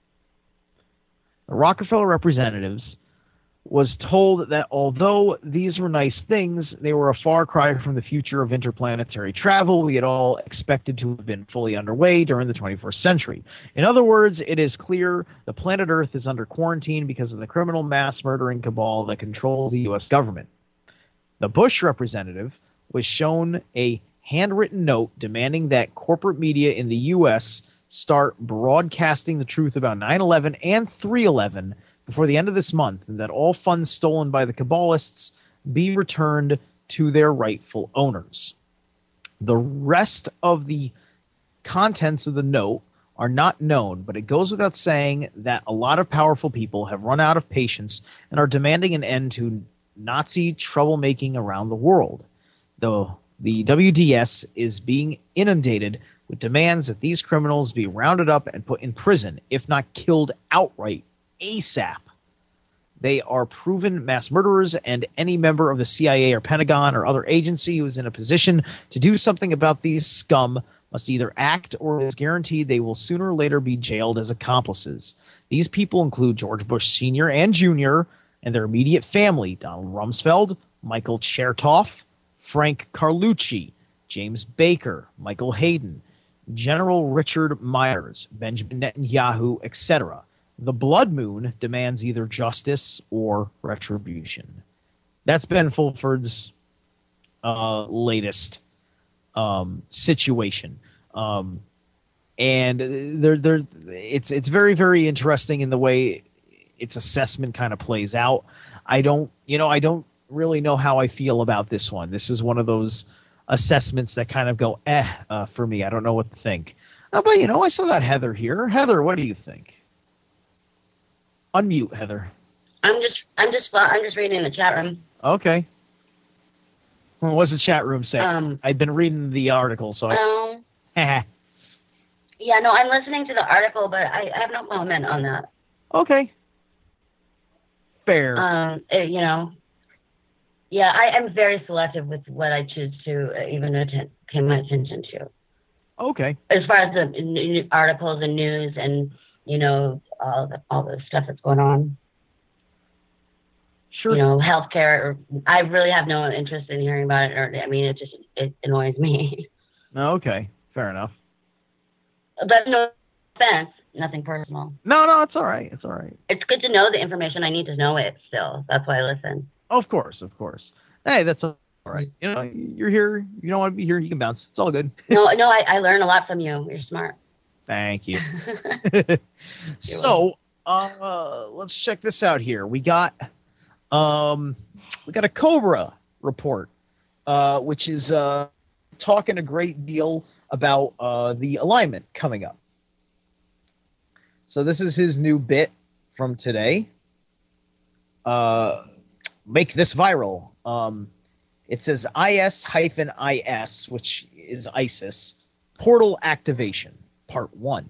The Rockefeller representatives was told that although these were nice things, they were a far cry from the future of interplanetary travel we had all expected to have been fully underway during the twenty-first century. In other words, it is clear the planet Earth is under quarantine because of the criminal mass murdering cabal that controls the U S government. The Bush representative was shown a handwritten note demanding that corporate media in the U S start broadcasting the truth about nine eleven and three eleven before the end of this month, and that all funds stolen by the Kabbalists be returned to their rightful owners. The rest of the contents of the note are not known, but it goes without saying that a lot of powerful people have run out of patience and are demanding an end to Nazi troublemaking around the world. Though the W D S is being inundated with demands that these criminals be rounded up and put in prison, if not killed outright, ASAP. They are proven mass murderers, and any member of the C I A or Pentagon or other agency who is in a position to do something about these scum must either act or is guaranteed they will sooner or later be jailed as accomplices. These people include George Bush Senior and Junior and their immediate family, Donald Rumsfeld, Michael Chertoff, Frank Carlucci, James Baker, Michael Hayden, General Richard Myers, Benjamin Netanyahu, et cetera. The Blood Moon demands either justice or retribution. That's Ben Fulford's uh, latest um, situation, um, and they're, they're, it's it's very very interesting in the way its assessment kind of plays out. I don't, you know, I don't really know how I feel about this one. This is one of those assessments that kind of go eh uh, for me. I don't know what to think. Uh, but you know, I still got Heather here. Heather, what do you think? Unmute, Heather. I'm just, I'm just, I'm just reading the chat room. Okay. Well, what's the chat room say? Um, I've been reading the article, so. I... Um. Yeah, no, I'm listening to the article, but I, I have no comment on that. Okay. Fair. Um, it, you know. Yeah, I am very selective with what I choose to uh, even atten- pay my attention to. Okay. As far as the n- articles and news and, you know, all the, all the stuff that's going on. Sure. You know, healthcare. I really have no interest in hearing about it. Or, I mean, it just it annoys me. Okay. Fair enough. But no offense, nothing personal. No, no, it's all right. It's all right. It's good to know the information. I need to know it still. That's why I listen. Of course, of course. Hey, that's all right. You know, you're here. You don't want to be here. You can bounce. It's all good. no, no, I, I learn a lot from you. You're smart. Thank you. So, uh, let's check this out here. We got, um, we got a Cobra report, uh, which is uh, talking a great deal about uh, the alignment coming up. So this is his new bit from today. Uh, make this viral. Um, it says I S I S, which is ISIS, portal activation. Part one.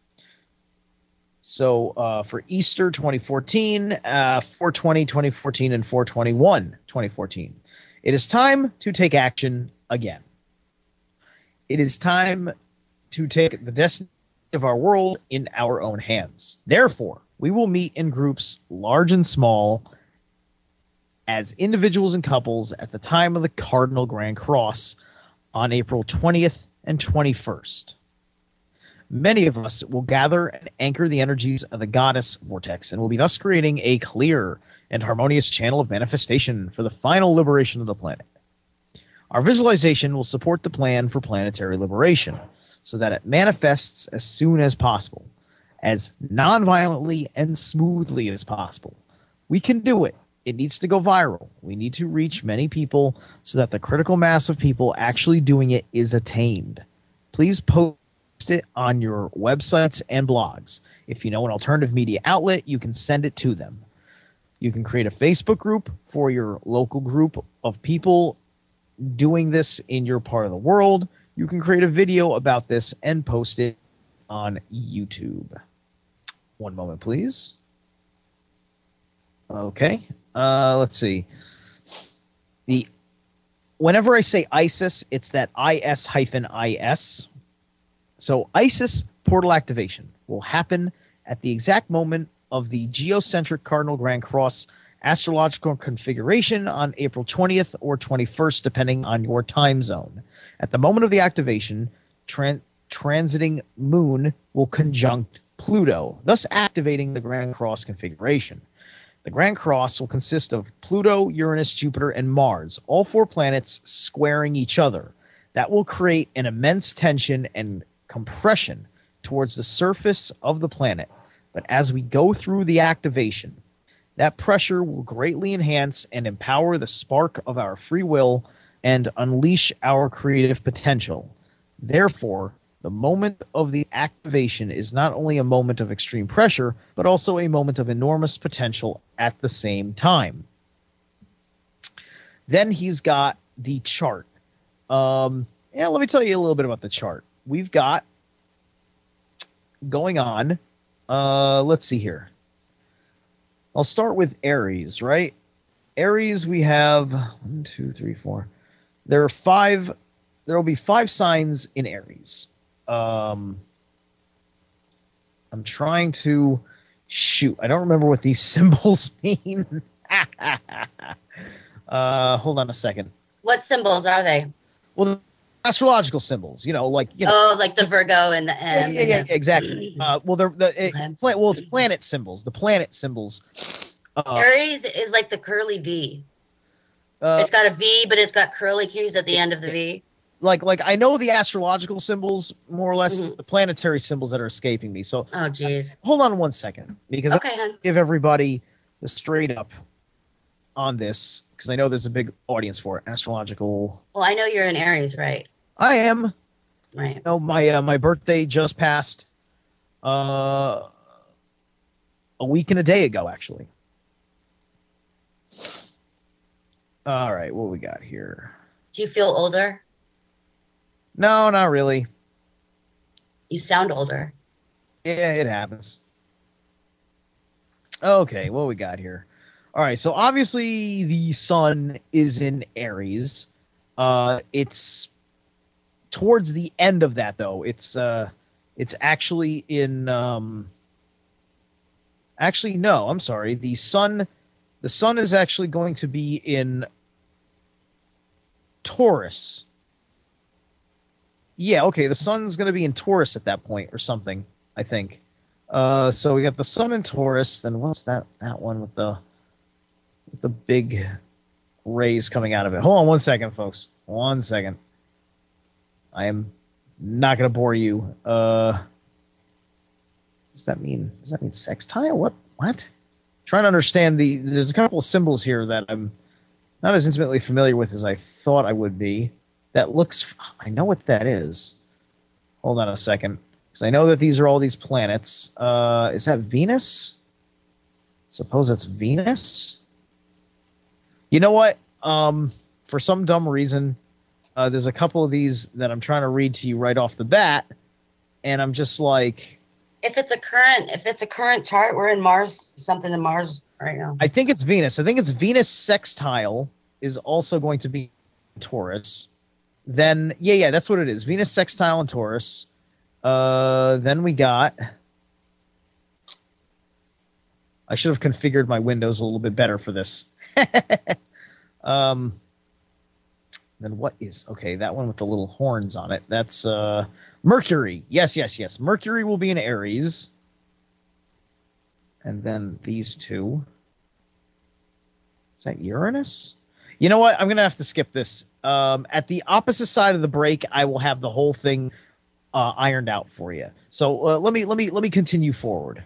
So uh, for Easter twenty fourteen, uh, four twenty twenty fourteen, and four twenty-one twenty fourteen, it is time to take action again. It is time to take the destiny of our world in our own hands. Therefore, we will meet in groups large and small as individuals and couples at the time of the Cardinal Grand Cross on April twentieth and twenty-first. Many of us will gather and anchor the energies of the goddess vortex and will be thus creating a clear and harmonious channel of manifestation for the final liberation of the planet. Our visualization will support the plan for planetary liberation so that it manifests as soon as possible, as non-violently and smoothly as possible. We can do it. It needs to go viral. We need to reach many people so that the critical mass of people actually doing it is attained. Please post it on your websites and blogs. If you know an alternative media outlet, you can send it to them. You can create a Facebook group for your local group of people doing this in your part of the world. You can create a video about this and post it on YouTube. One moment, please. Okay. Uh, let's see. The whenever I say ISIS, it's that I S hyphen I S. So ISIS portal activation will happen at the exact moment of the geocentric Cardinal Grand Cross astrological configuration on April twentieth or twenty-first, depending on your time zone. At the moment of the activation, tran- transiting Moon will conjunct Pluto, thus activating the Grand Cross configuration. The Grand Cross will consist of Pluto, Uranus, Jupiter, and Mars, all four planets squaring each other. That will create an immense tension and compression towards the surface of the planet. But as we go through the activation, that pressure will greatly enhance and empower the spark of our free will and unleash our creative potential. Therefore, the moment of the activation is not only a moment of extreme pressure, but also a moment of enormous potential at the same time. Then he's got the chart. Um, yeah, let me tell you a little bit about the chart. We've got going on, uh, let's see here. I'll start with Aries, right? Aries, we have one, two, three, four. There are five. There will be five signs in Aries. Um, I'm trying to shoot. I don't remember what these symbols mean. uh, hold on a second. What symbols are they? Well, the astrological symbols. You know, like you know. Oh, like the Virgo and the M. Yeah, yeah, yeah, exactly. Uh, well, they're the it, okay. pla- well, it's planet symbols. The planet symbols. Uh, Aries is like the curly V. Uh, it's got a V, but it's got curly Q's at the end of the V. Like, like I know the astrological symbols more or less. Mm-hmm. It's the planetary symbols that are escaping me. So, oh, jeez. Hold on one second, because okay, I'll give everybody the straight up on this, because I know there's a big audience for it. Astrological. Well, I know you're in Aries, right? I am. Right. You know, my uh, my birthday just passed. Uh, a week and a day ago, actually. All right, what we got here? Do you feel older? No, not really. You sound older. Yeah, it happens. Okay, what we got here? All right, so obviously the sun is in Aries. Uh, it's towards the end of that, though. It's uh, it's actually in. Um, actually, no, I'm sorry. The sun, the sun is actually going to be in Taurus. Yeah, okay, the sun's going to be in Taurus at that point or something, I think. Uh, so we got the sun in Taurus, then what's that that one with the with the big rays coming out of it? Hold on one second, folks. One second. I am not going to bore you. Uh, does that mean does that mean sextile? What? What? I'm trying to understand the there's a couple of symbols here that I'm not as intimately familiar with as I thought I would be. That looks, I know what that is. Hold on a second. Because I know that these are all these planets. Uh, is that Venus? Suppose that's Venus? You know what? Um, for some dumb reason, uh, there's a couple of these that I'm trying to read to you right off the bat. And I'm just like... If it's a current, if it's a current chart, we're in Mars, something in Mars right now. I think it's Venus. I think it's Venus sextile is also going to be Taurus. Then, yeah, yeah, that's what it is. Venus sextile and Taurus. Uh, then we got... I should have configured my windows a little bit better for this. um, then what is... Okay, that one with the little horns on it. That's uh, Mercury. Yes, yes, yes. Mercury will be in Aries. And then these two. Is that Uranus? You know what? I'm going to have to skip this. Um, at the opposite side of the break, I will have the whole thing uh, ironed out for you. So uh, let me let me let me continue forward.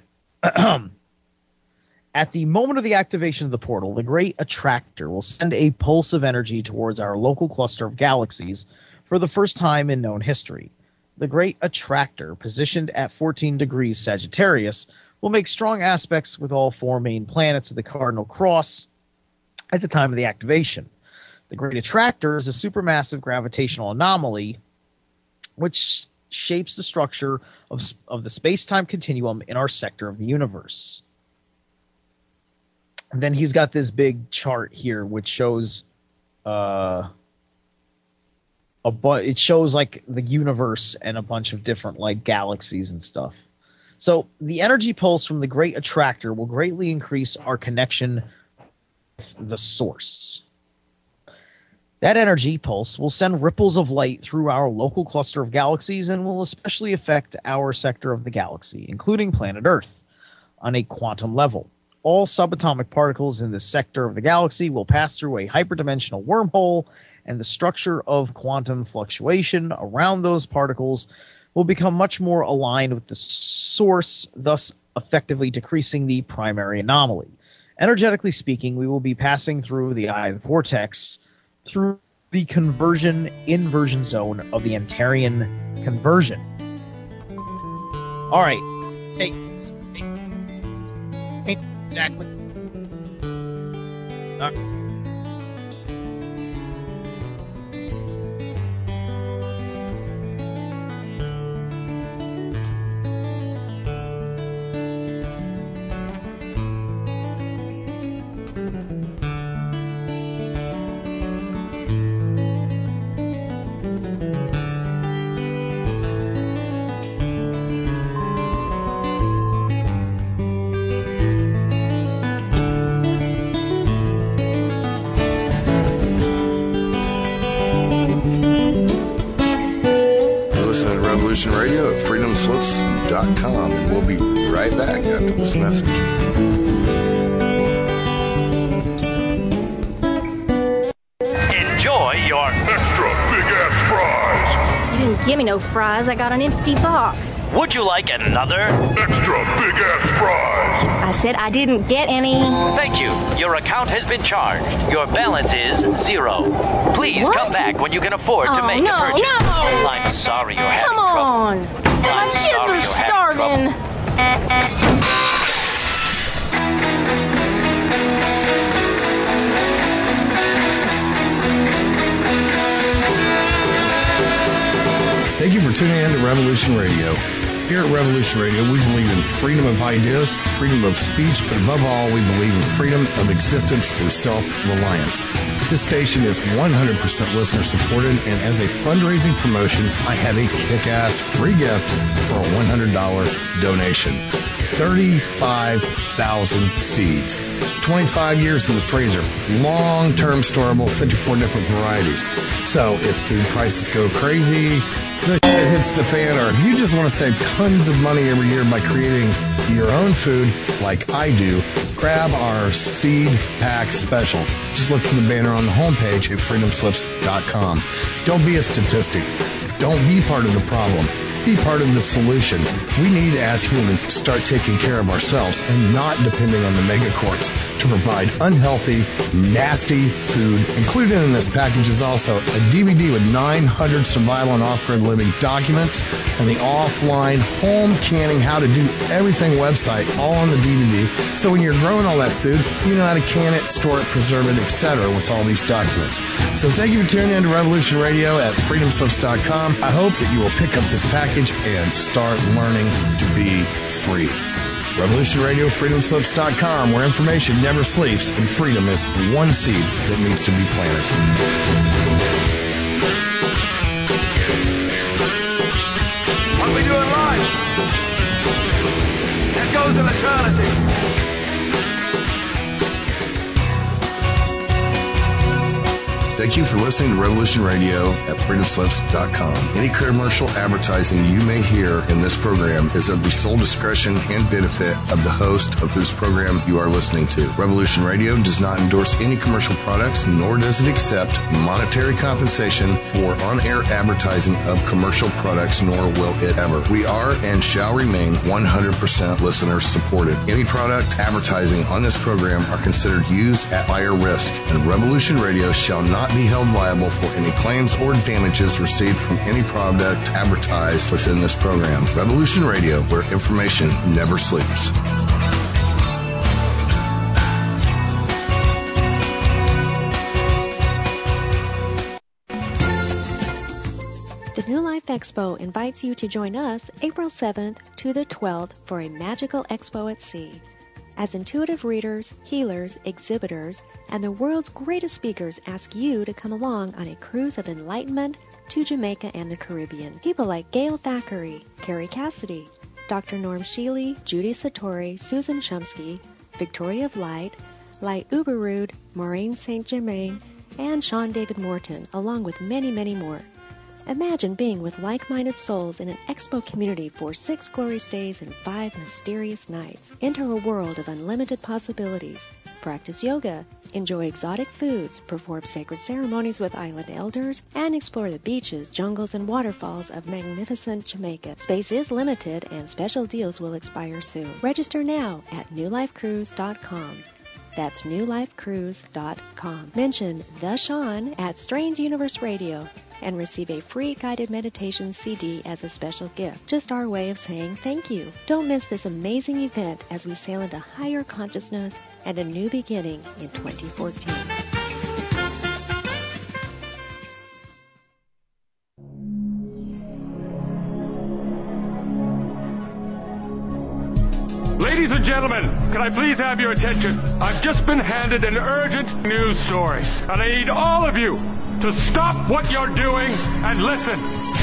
At the moment of the activation of the portal, the Great Attractor will send a pulse of energy towards our local cluster of galaxies for the first time in known history. The Great Attractor, positioned at fourteen degrees Sagittarius, will make strong aspects with all four main planets of the Cardinal Cross at the time of the activation. The Great Attractor is a supermassive gravitational anomaly which shapes the structure of, of the space-time continuum in our sector of the universe. And then he's got this big chart here, which shows, uh, a bu- it shows like the universe and a bunch of different like galaxies and stuff. So the energy pulse from the Great Attractor will greatly increase our connection with the source. That energy pulse will send ripples of light through our local cluster of galaxies and will especially affect our sector of the galaxy, including planet Earth, on a quantum level. All subatomic particles in this sector of the galaxy will pass through a hyperdimensional wormhole, and the structure of quantum fluctuation around those particles will become much more aligned with the source, thus effectively decreasing the primary anomaly. Energetically speaking, we will be passing through the eye of the vortex through the conversion inversion zone of the Antarian conversion. All right, take, take exactly. All right. Radio at freedom slips dot com, and we'll be right back after this message. Enjoy your extra big ass fries. You didn't give me no fries. I got an empty box. Would you like another extra big ass fries? I said I didn't get any. Thank you. Your account has been charged. Your balance is zero. Please what? come back when you can afford oh, to make no, a purchase. No. I'm sorry you're Come having on. trouble. Come on. My kids are starving. Thank you for tuning in to Revolution Radio. Here at Revolution Radio, we believe in freedom of ideas, freedom of speech, but above all, we believe in freedom of existence through self-reliance. This station is one hundred percent listener-supported, and as a fundraising promotion, I have a kick-ass free gift for a one hundred dollars donation. thirty-five thousand seeds. twenty-five years in the freezer. Long-term storable, fifty-four different varieties. So if food prices go crazy, the shit hits the fan, or if you just want to save tons of money every year by creating your own food like I do, grab our seed pack special. Just look for the banner on the homepage at freedom slips dot com. Don't be a statistic. Don't be part of the problem. Be part of the solution. We need, as humans, to start taking care of ourselves and not depending on the megacorps to provide unhealthy, nasty food. Included in this package is also a D V D with nine hundred survival and off-grid living documents and the offline home canning how to do everything website all on the D V D. So when you're growing all that food, you know how to can it, store it, preserve it, et cetera with all these documents. So thank you for tuning in to Revolution Radio at freedom slips dot com. I hope that you will pick up this package and start learning to be free. Revolution Radio, freedom slips dot com, where information never sleeps and freedom is one seed that needs to be planted. What we do in life, it goes in eternity. Thank you for listening to Revolution Radio at freedom slips dot com. Any commercial advertising you may hear in this program is of the sole discretion and benefit of the host of whose program you are listening to. Revolution Radio does not endorse any commercial products, nor does it accept monetary compensation for on-air advertising of commercial products, nor will it ever. We are and shall remain one hundred percent listener supported. Any product advertising on this program are considered used at buyer risk, and Revolution Radio shall not be held liable for any claims or damages received from any product advertised within this program. Revolution Radio, where information never sleeps. The New Life Expo invites you to join us April seventh to the twelfth for a magical expo at sea. as intuitive readers, healers, exhibitors, and the world's greatest speakers ask you to come along on a cruise of enlightenment to Jamaica and the Caribbean. People like Gail Thackeray, Carrie Cassidy, Doctor Norm Shealy, Judy Satori, Susan Shumsky, Victoria of Light, Light Uberud, Maureen Saint Germain, and Sean David Morton, along with many, many more. Imagine being with like-minded souls in an expo community for six glorious days and five mysterious nights. Enter a world of unlimited possibilities. Practice yoga, enjoy exotic foods, perform sacred ceremonies with island elders, and explore the beaches, jungles, and waterfalls of magnificent Jamaica. Space is limited and special deals will expire soon. Register now at new life cruise dot com. That's new life cruise dot com. Mention The Sean at Strange Universe Radio and receive a free guided meditation C D as a special gift. Just our way of saying thank you. Don't miss this amazing event as we sail into higher consciousness and a new beginning in twenty fourteen. Ladies and gentlemen, can I please have your attention? I've just been handed an urgent news story, and I need all of you to stop what you're doing and listen.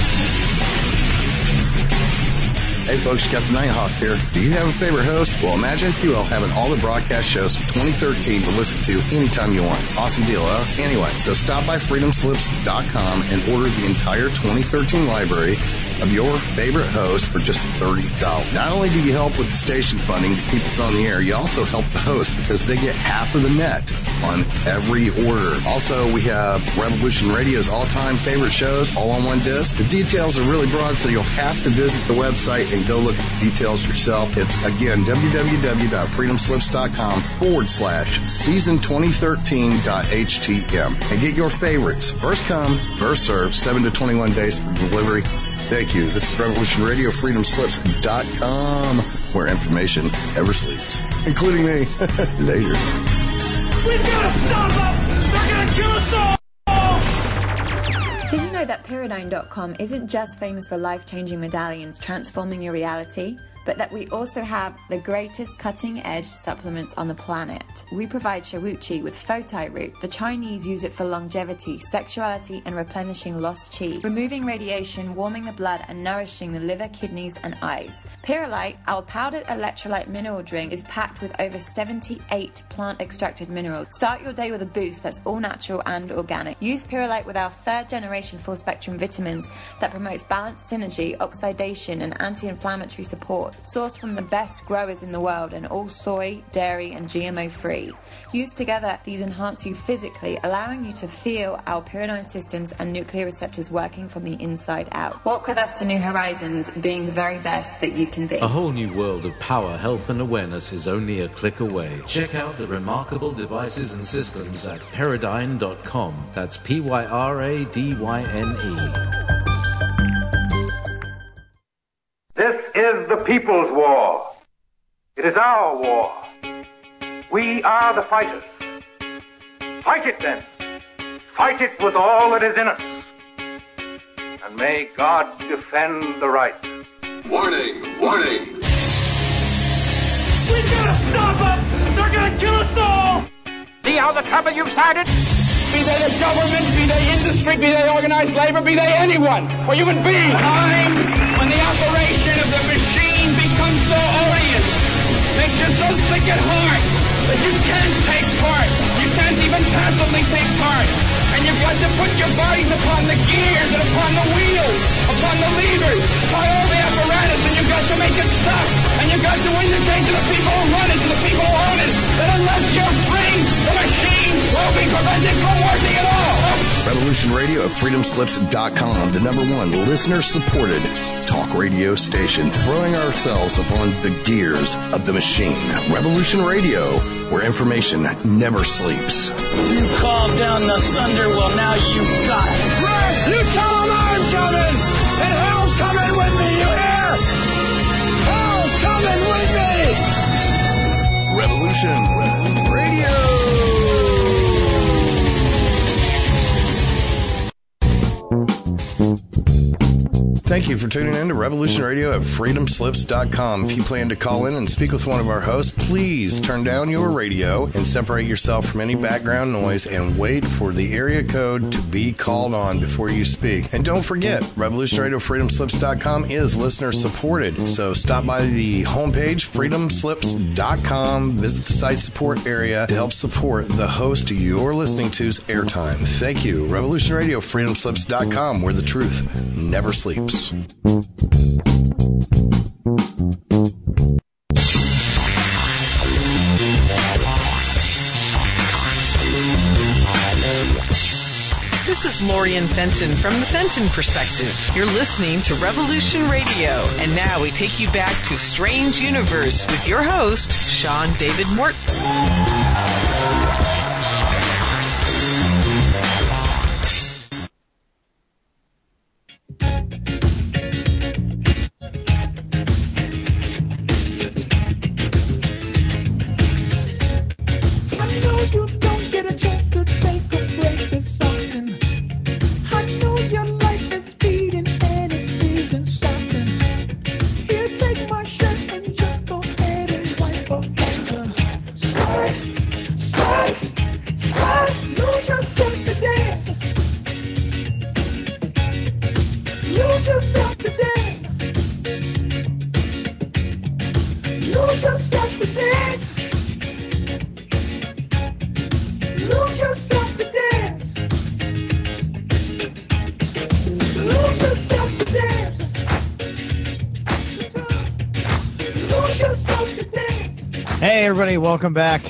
Hey folks, Captain Nighthawk here. Do you have a favorite host? Well, imagine if you will having all the broadcast shows from twenty thirteen to listen to anytime you want. Awesome deal, huh? Anyway, so stop by freedom slips dot com and order the entire twenty thirteen library of your favorite host for just thirty dollars. Not only do you help with the station funding to keep us on the air, you also help the host because they get half of the net on every order. Also, we have Revolution Radio's all-time favorite shows all on one disc. The details are really broad, so you'll have to visit the website and go look at the details yourself. It's, again, w w w dot freedom slips dot com forward slash season twenty thirteen dot h t m and get your favorites. First come, first serve, seven to twenty-one days for delivery. Thank you. This is Revolution Radio, freedom slips dot com, where information never sleeps, including me. Later. We've got to stop them! They're going to kill us all! Did you know that Pyridine dot com isn't just famous for life-changing medallions transforming your reality, but that we also have the greatest cutting-edge supplements on the planet? We provide Shawuchi with Fotai root. The Chinese use it for longevity, sexuality, and replenishing lost chi, removing radiation, warming the blood, and nourishing the liver, kidneys, and eyes. Pyrrolite, our powdered electrolyte mineral drink, is packed with over seventy-eight plant-extracted minerals. Start your day with a boost that's all natural and organic. Use Pyrrolite with our third-generation full-spectrum vitamins that promotes balanced synergy, oxidation, and anti-inflammatory support. Sourced from the best growers in the world and all soy, dairy, and G M O free. Used together, these enhance you physically, allowing you to feel our pyridine systems and nuclear receptors working from the inside out. Walk with us to new horizons, being the very best that you can be. A whole new world of power, health, and awareness is only a click away. Check out the remarkable devices and systems at pyridine dot com. That's P Y R A D Y N E. This is the people's war. It is our war. We are the fighters. Fight it then. Fight it with all that is in us. And may God defend the right. Warning! Warning! We've got to stop them! They're going to kill us all! See how the trouble you've started? Be they the government, be they industry, be they organized labor, be they anyone, or human beings. Time when the operation of the machine becomes so odious, makes you so sick at heart that you can't take part. You can't even passively take part. And you've got to put your bodies upon the gears and upon the wheels, upon the levers, upon all the apparatus, and you've got to make it stop. And you've got to indicate to the people who run it, to the people who own it, that unless you're free, the machine will be prevented from working at all. Revolution Radio at freedom slips dot com, the number one listener-supported talk radio station, throwing ourselves upon the gears of the machine. Revolution Radio, where information never sleeps. You called down the thunder, well now you got it. Right. You tell them I'm coming, and hell's coming with me, you hear? Hell's coming with me! Revolution Radio! Thank you for tuning in to Revolution Radio at freedom slips dot com. If you plan to call in and speak with one of our hosts, please turn down your radio and separate yourself from any background noise and wait for the area code to be called on before you speak. And don't forget, Revolution Radio freedom slips dot com is listener supported. So stop by the homepage, freedom slips dot com, visit the site support area to help support the host you're listening to's airtime. Thank you. Revolution Radio freedom slips dot com, where the truth never sleeps. This is Lorian Fenton from the Fenton Perspective. You're listening to Revolution Radio. And now we take you back to Strange Universe with your host, Sean David Morton. Welcome back.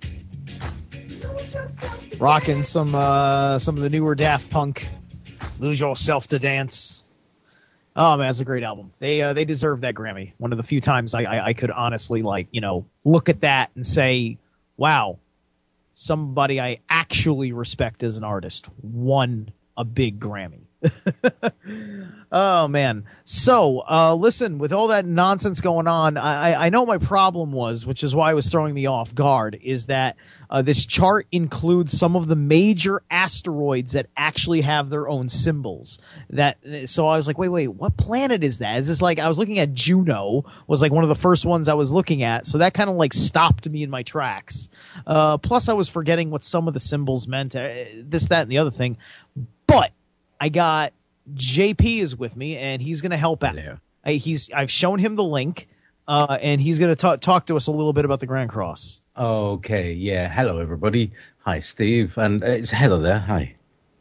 Rocking some uh, some of the newer Daft Punk, "Lose Yourself to Dance." Oh man, it's a great album. They uh, they deserve that Grammy. One of the few times I, I I could honestly like you know look at that and say, wow, somebody I actually respect as an artist won a big Grammy. Oh man. So uh listen, with all that nonsense going on, I I know my problem was, which is why it was throwing me off guard, is that uh, this chart includes some of the major asteroids that actually have their own symbols. That so I was like, wait, wait, what planet is that? Is this like I was looking at Juno was like one of the first ones I was looking at, so that kind of like stopped me in my tracks. Uh plus I was forgetting what some of the symbols meant, uh, this, that, and the other thing. But I got J P is with me, and he's going to help out. I, he's I've shown him the link, uh, and he's going to talk talk to us a little bit about the Grand Cross. Okay, yeah. Hello, everybody. Hi, Steve, and uh, it's Heather there. Hi.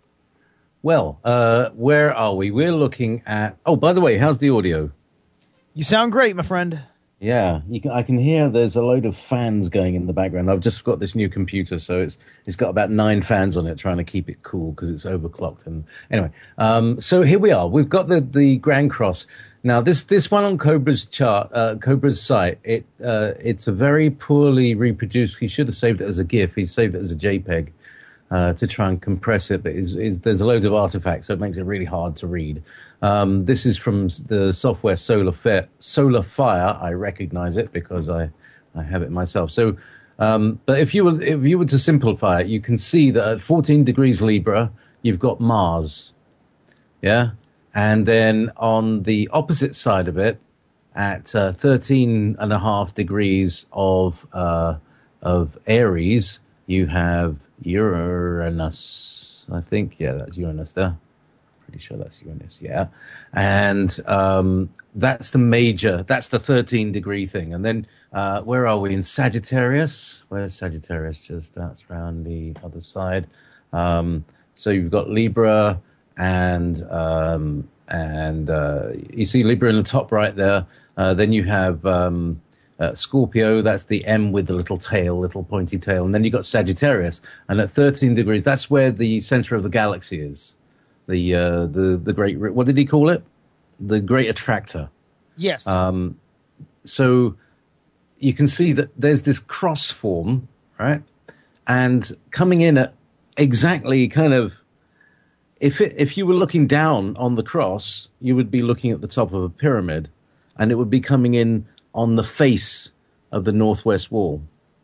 Well, uh, where are we? We're looking at. Oh, by the way, how's the audio? You sound great, my friend. Yeah, you can, I can hear there's a load of fans going in the background. I've just got this new computer, so it's it's got about nine fans on it, trying to keep it cool because it's overclocked. And anyway, um, so here we are. We've got the, the Grand Cross. Now, this this one on Cobra's chart, uh, Cobra's site, it uh, it's a very poorly reproduced. He should have saved it as a GIF. He saved it as a JPEG uh, to try and compress it, but is is there's a load of artifacts, so it makes it really hard to read. Um, this is from the software Solar Fire. Solar Fire. I recognize it because I, I have it myself. So, um, but if you were if you were to simplify it, you can see that at fourteen degrees Libra, you've got Mars, yeah, and then on the opposite side of it, at uh, thirteen and a half degrees of uh, of Aries, you have Uranus. I think, yeah, that's Uranus there. Pretty sure that's Uranus, yeah. And um, that's the major, that's the thirteen degree thing. And then uh, where are we? In Sagittarius? Where's Sagittarius? Just that's around the other side. Um, so you've got Libra and um, and uh, you see Libra in the top right there. Uh, then you have um, uh, Scorpio, that's the M with the little tail, little pointy tail. And then you've got Sagittarius. And at thirteen degrees, that's where the center of the galaxy is. The uh, the the great, what did he call it? The Great Attractor. Yes. Um, so you can see that there's this cross form, right? And coming in at exactly kind of, if it, if you were looking down on the cross, you would be looking at the top of a pyramid, and it would be coming in on the face of the northwest wall.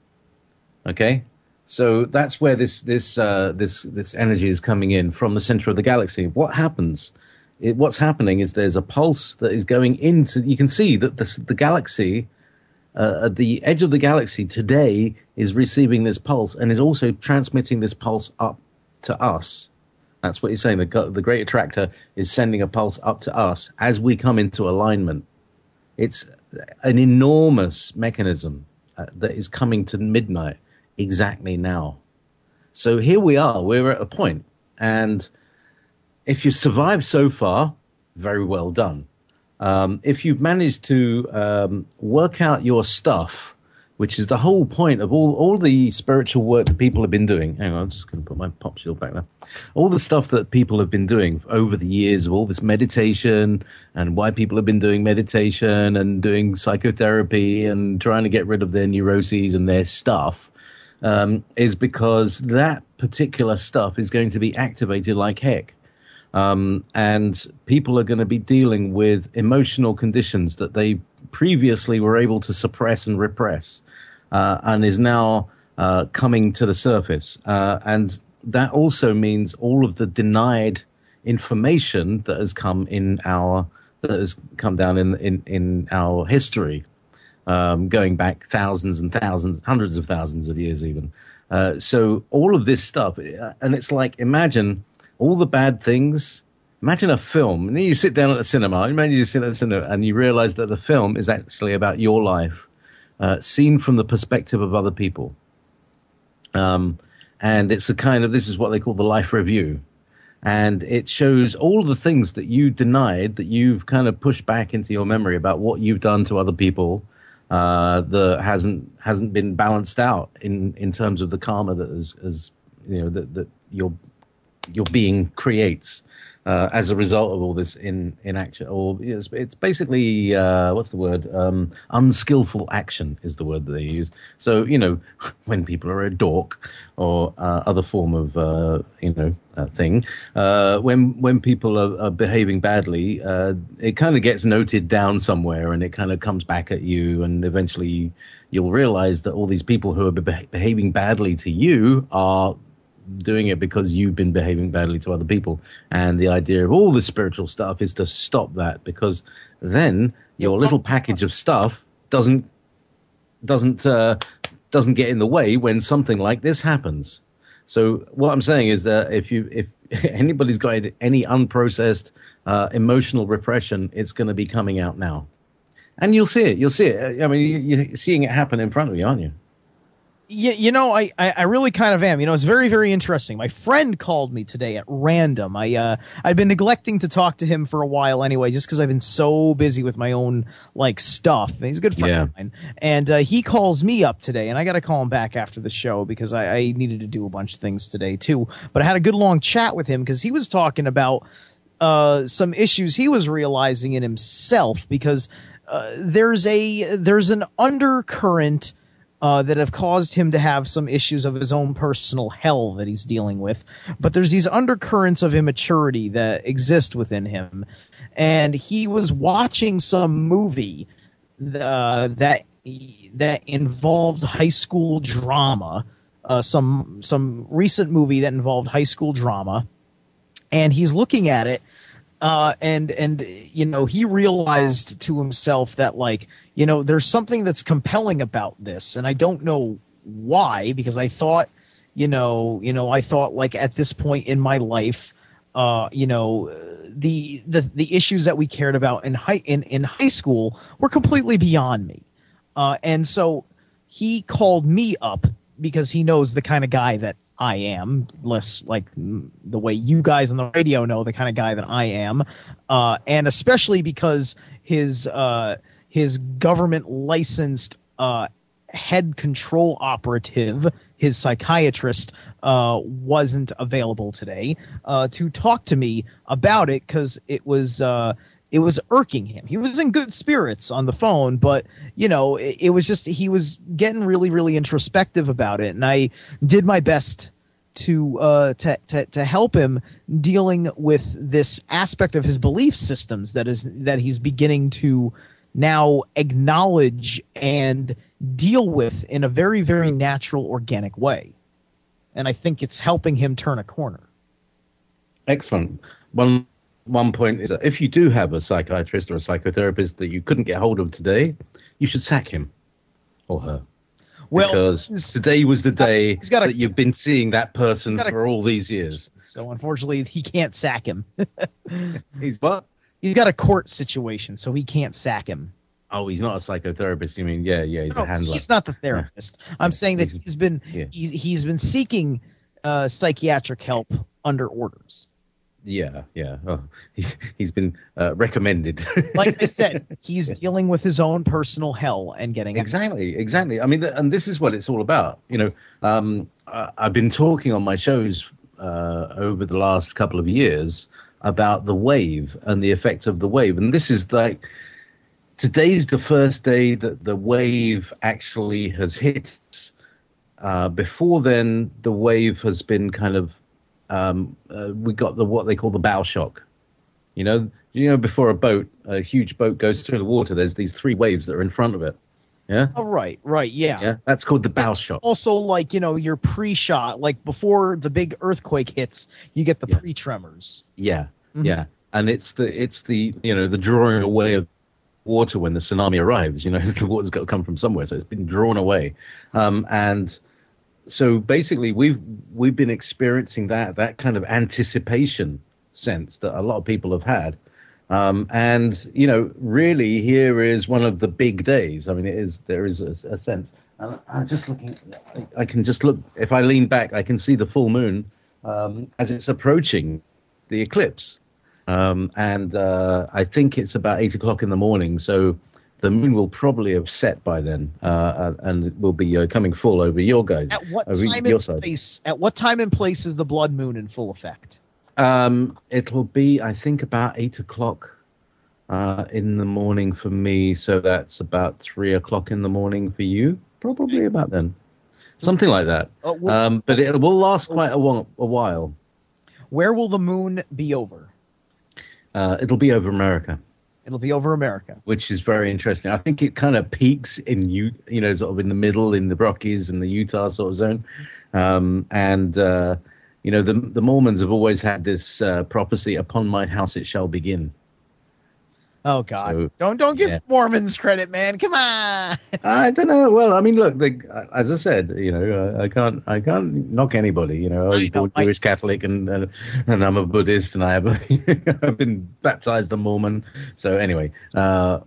Okay. So that's where this this uh, this this energy is coming in from the center of the galaxy. What happens it, what's happening is there's a pulse that is going into. You can see that the, the galaxy, uh, at the edge of the galaxy today, is receiving this pulse and is also transmitting this pulse up to us. That's what he's saying. The, the Great Attractor is sending a pulse up to us as we come into alignment. It's an enormous mechanism uh, that is coming to midnight exactly now. So here we are. We're at a point. And if you've survived so far, very well done. Um, if you've managed to um, work out your stuff, which is the whole point of all, all the spiritual work that people have been doing. Hang on, I'm just going to put my pop shield back there. All the stuff that people have been doing over the years of all this meditation and why people have been doing meditation and doing psychotherapy and trying to get rid of their neuroses and their stuff um, is because that particular stuff is going to be activated like heck. Um, and people are going to be dealing with emotional conditions that they previously were able to suppress and repress. Uh, and is now uh, coming to the surface. Uh, and that also means all of the denied information that has come in our that has come down in in, in our history, um, going back thousands and thousands, hundreds of thousands of years even. Uh, so all of this stuff, and it's like, imagine all the bad things. Imagine a film, and then you sit down at the cinema. Imagine you sit at the cinema and you realize that the film is actually about your life. Uh, seen from the perspective of other people. Um, and it's a kind of, this is what they call the life review. And it shows all the things that you denied, that you've kind of pushed back into your memory about what you've done to other people, uh, that hasn't, hasn't been balanced out in, in terms of the karma that is, is you know, that, that your, your being creates. Uh, as a result of all this in, in action, or you know, it's, it's basically, uh, what's the word? Um, unskillful action is the word that they use. So, you know, when people are a dork or uh, other form of, uh, you know, uh, thing, uh, when when people are, are behaving badly, uh, it kind of gets noted down somewhere and it kind of comes back at you, and eventually you'll realize that all these people who are be- behaving badly to you are doing it because you've been behaving badly to other people. And the idea of all this spiritual stuff is to stop that, because then your little package of stuff doesn't doesn't uh, doesn't get in the way when something like this happens. So what I'm saying is that if you if anybody's got any unprocessed uh, emotional repression, it's going to be coming out now, and you'll see it. You'll see it. I mean, you're seeing it happen in front of you, aren't you? You, you know, I, I really kind of am. You know, it's very, very interesting. My friend called me today at random. I, uh, I'd been neglecting to talk to him for a while anyway, just because I've been so busy with my own, like, stuff. He's a good friend yeah. of mine. And uh, he calls me up today, and I got to call him back after the show because I, I needed to do a bunch of things today, too. But I had a good long chat with him because he was talking about uh, some issues he was realizing in himself, because uh, there's a there's an undercurrent Uh, that have caused him to have some issues of his own personal hell that he's dealing with. But there's these undercurrents of immaturity that exist within him. And he was watching some movie uh, that that involved high school drama, uh, some some recent movie that involved high school drama. And he's looking at it, uh, and, and you know, he realized to himself that, like, you know, there's something that's compelling about this, and I don't know why, because I thought, you know, you know, I thought, like, at this point in my life, uh, you know, the the the issues that we cared about in high in, in high school were completely beyond me, uh, and so he called me up because he knows the kind of guy that I am, less like the way you guys on the radio know the kind of guy that I am, uh, and especially because his uh, his government licensed uh, head control operative, his psychiatrist, uh, wasn't available today uh, to talk to me about it, because it was uh, it was irking him. He was in good spirits on the phone, but you know, it, it was just he was getting really, really introspective about it, and I did my best to uh to, to to help him dealing with this aspect of his belief systems that is that he's beginning to now acknowledge and deal with in a very, very natural, organic way. And I think it's helping him turn a corner. Excellent. Well, one point is that if you do have a psychiatrist or a psychotherapist that you couldn't get hold of today, you should sack him or her. Well, because today was the day he's got a, that you've been seeing that person a, for all these years. So unfortunately, he can't sack him. He's what? He's got a court situation, so he can't sack him. Oh, he's not a psychotherapist. You mean, yeah, yeah, he's no, a handler. He's not the therapist. Yeah. I'm yeah. saying that he's, he's been yeah. he's, he's been seeking uh, psychiatric help under orders. Yeah, yeah. Oh, he's, he's been uh, recommended. Like I said, he's yeah. dealing with his own personal hell and getting exactly, it. exactly. I mean, and this is what it's all about. You know, um, I've been talking on my shows uh, over the last couple of years about the wave and the effects of the wave, and this is like today's the first day that the wave actually has hit. Uh, before then, the wave has been kind of. Um, uh, we got the what they call the bow shock. You know, you know, before a boat, a huge boat goes through the water, there's these three waves that are in front of it. Yeah. Oh, right, right, yeah. Yeah, that's called the bow shock. Also, like, you know, your pre-shot, like before the big earthquake hits, you get the yeah. pre-tremors. Yeah, mm-hmm. yeah, and it's the it's the you know the drawing away of water when the tsunami arrives. You know, the water's got to come from somewhere, so it's been drawn away, um, and. So basically, we've we've been experiencing that that kind of anticipation sense that a lot of people have had, um, and you know, really, here is one of the big days. I mean, it is there is a, a sense. And I'm just looking. I, I can just look. If I lean back, I can see the full moon um, as it's approaching the eclipse, um, and uh, I think it's about eight o'clock in the morning. So. The moon will probably have set by then, uh, and it will be uh, coming full over your guys. At what over time your and side. place? At what time and place is the blood moon in full effect? Um, it'll be, I think, about eight o'clock uh, in the morning for me. So that's about three o'clock in the morning for you. Probably about then, something like that. Uh, well, um, but it will last quite a while. A while. Where will the moon be over? Uh, it'll be over America. It'll be over America, which is very interesting. I think it kind of peaks in you, you know, sort of in the middle, in the Rockies and the Utah sort of zone. Um, and uh, you know, the the Mormons have always had this uh, prophecy: "Upon my house it shall begin." Oh God! So, don't don't give yeah. Mormons credit, man. Come on. I don't know. Well, I mean, look, they, as I said, you know, I can't I can't knock anybody. You know, I'm born Jewish, Catholic, and, and and I'm a Buddhist, and I have a, I've been baptized a Mormon. So anyway, uh,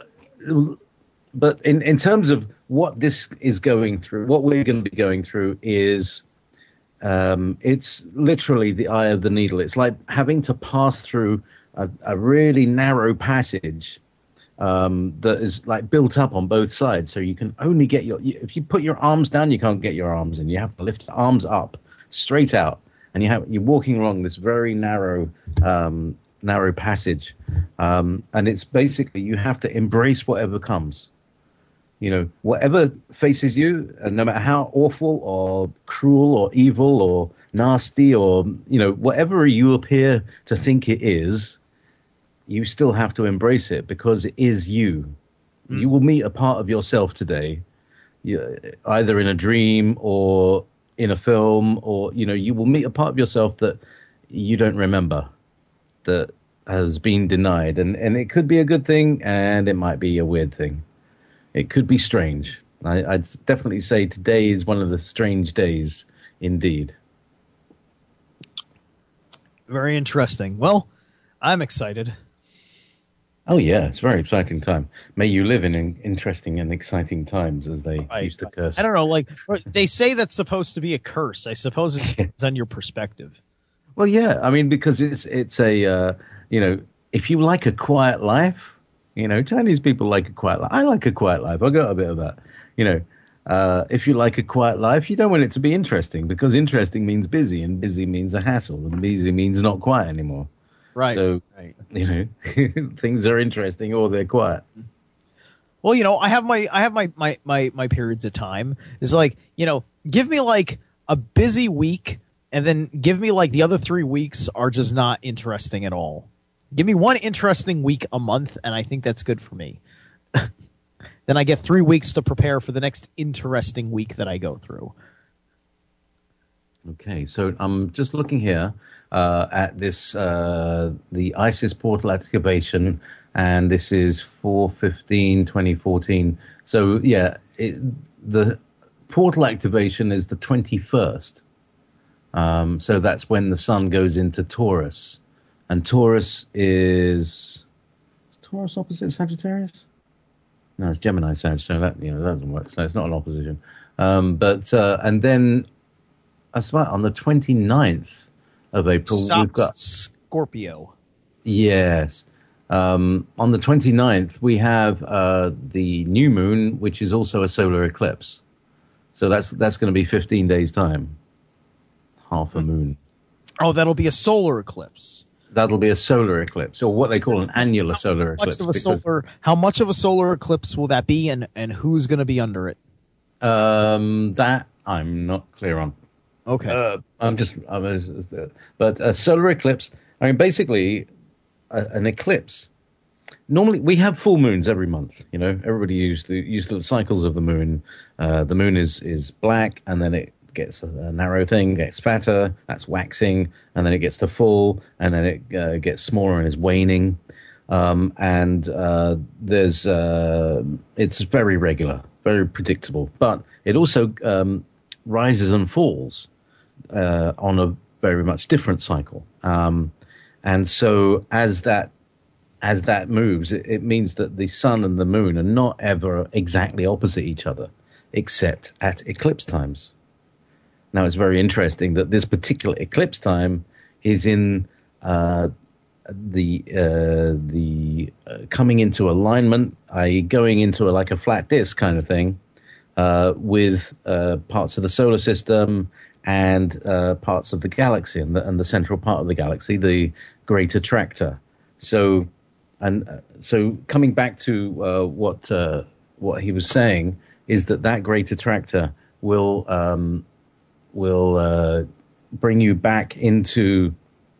but in in terms of what this is going through, what we're going to be going through is. Um, it's literally the eye of the needle. It's like having to pass through a, a really narrow passage um, that is like built up on both sides. So you can only get your, if you put your arms down, you can't get your arms in. You have to lift your arms up, straight out, and you have you're walking along this very narrow, um, narrow passage, um, and it's basically you have to embrace whatever comes. You know, whatever faces you, and no matter how awful or cruel or evil or nasty or, you know, whatever you appear to think it is, you still have to embrace it because it is you. Mm. You will meet a part of yourself today, you, either in a dream or in a film, or, you know, you will meet a part of yourself that you don't remember, that has been denied. And, and it could be a good thing, and it might be a weird thing. It could be strange. I, I'd definitely say today is one of the strange days, indeed. Very interesting. Well, I'm excited. Oh, yeah, it's a very exciting time. May you live in, in interesting and exciting times, as they I, used to curse. I don't know, like, they say that's supposed to be a curse. I suppose it depends on your perspective. Well, yeah, I mean, because it's, it's a, uh, you know, if you like a quiet life, you know, Chinese people like a quiet life. I like a quiet life. I got a bit of that. You know, uh, if you like a quiet life, you don't want it to be interesting because interesting means busy and busy means a hassle and busy means not quiet anymore. Right. So, right. you know, things are interesting or they're quiet. Well, you know, I have my I have my, my, my, my periods of time. It's like, you know, give me like a busy week and then give me like the other three weeks are just not interesting at all. Give me one interesting week a month, and I think that's good for me. Then I get three weeks to prepare for the next interesting week that I go through. Okay, so I'm just looking here uh, at this, uh, the ISIS portal activation, and this is four fifteen twenty fourteen. So, yeah, it, the portal activation is the twenty-first. Um, so that's when the sun goes into Taurus. And Taurus is... Is Taurus opposite Sagittarius? No, it's Gemini Sag, so that, you know, that doesn't work. So it's not an opposition. Um, but, uh, and then... That's right. On the twenty-ninth of April, Stops we've got Scorpio. Yes. Um, on the twenty-ninth, we have uh, the new moon, which is also a solar eclipse. So that's that's going to be fifteen days' time. Half a moon. Oh, that'll be a solar eclipse. That'll be a solar eclipse, or what they call an annular solar How much eclipse. of a because- solar? How much of a solar eclipse will that be, and and who's going to be under it? Um, that I'm not clear on. Okay. Uh, I'm just, I'm just, but a solar eclipse. I mean, basically, a, an eclipse. Normally, we have full moons every month. You know, everybody used the use the cycles of the moon. Uh, the moon is is black, and then it gets a, a narrow thing, gets fatter. That's waxing, and then it gets to full, and then it uh, gets smaller and is waning. Um, and uh, there's, uh, it's very regular, very predictable, but it also um, rises and falls uh, on a very much different cycle. Um, and so as that as that moves, it, it means that the sun and the moon are not ever exactly opposite each other, except at eclipse times. Now, it's very interesting that this particular eclipse time is in uh, the uh, the uh, coming into alignment, that is, going into a, like a flat disk kind of thing, uh, with uh, parts of the solar system and uh, parts of the galaxy, and the, and the central part of the galaxy, the Great Attractor. So, and uh, so coming back to uh, what uh, what he was saying is that that Great Attractor will um, will uh, bring you back into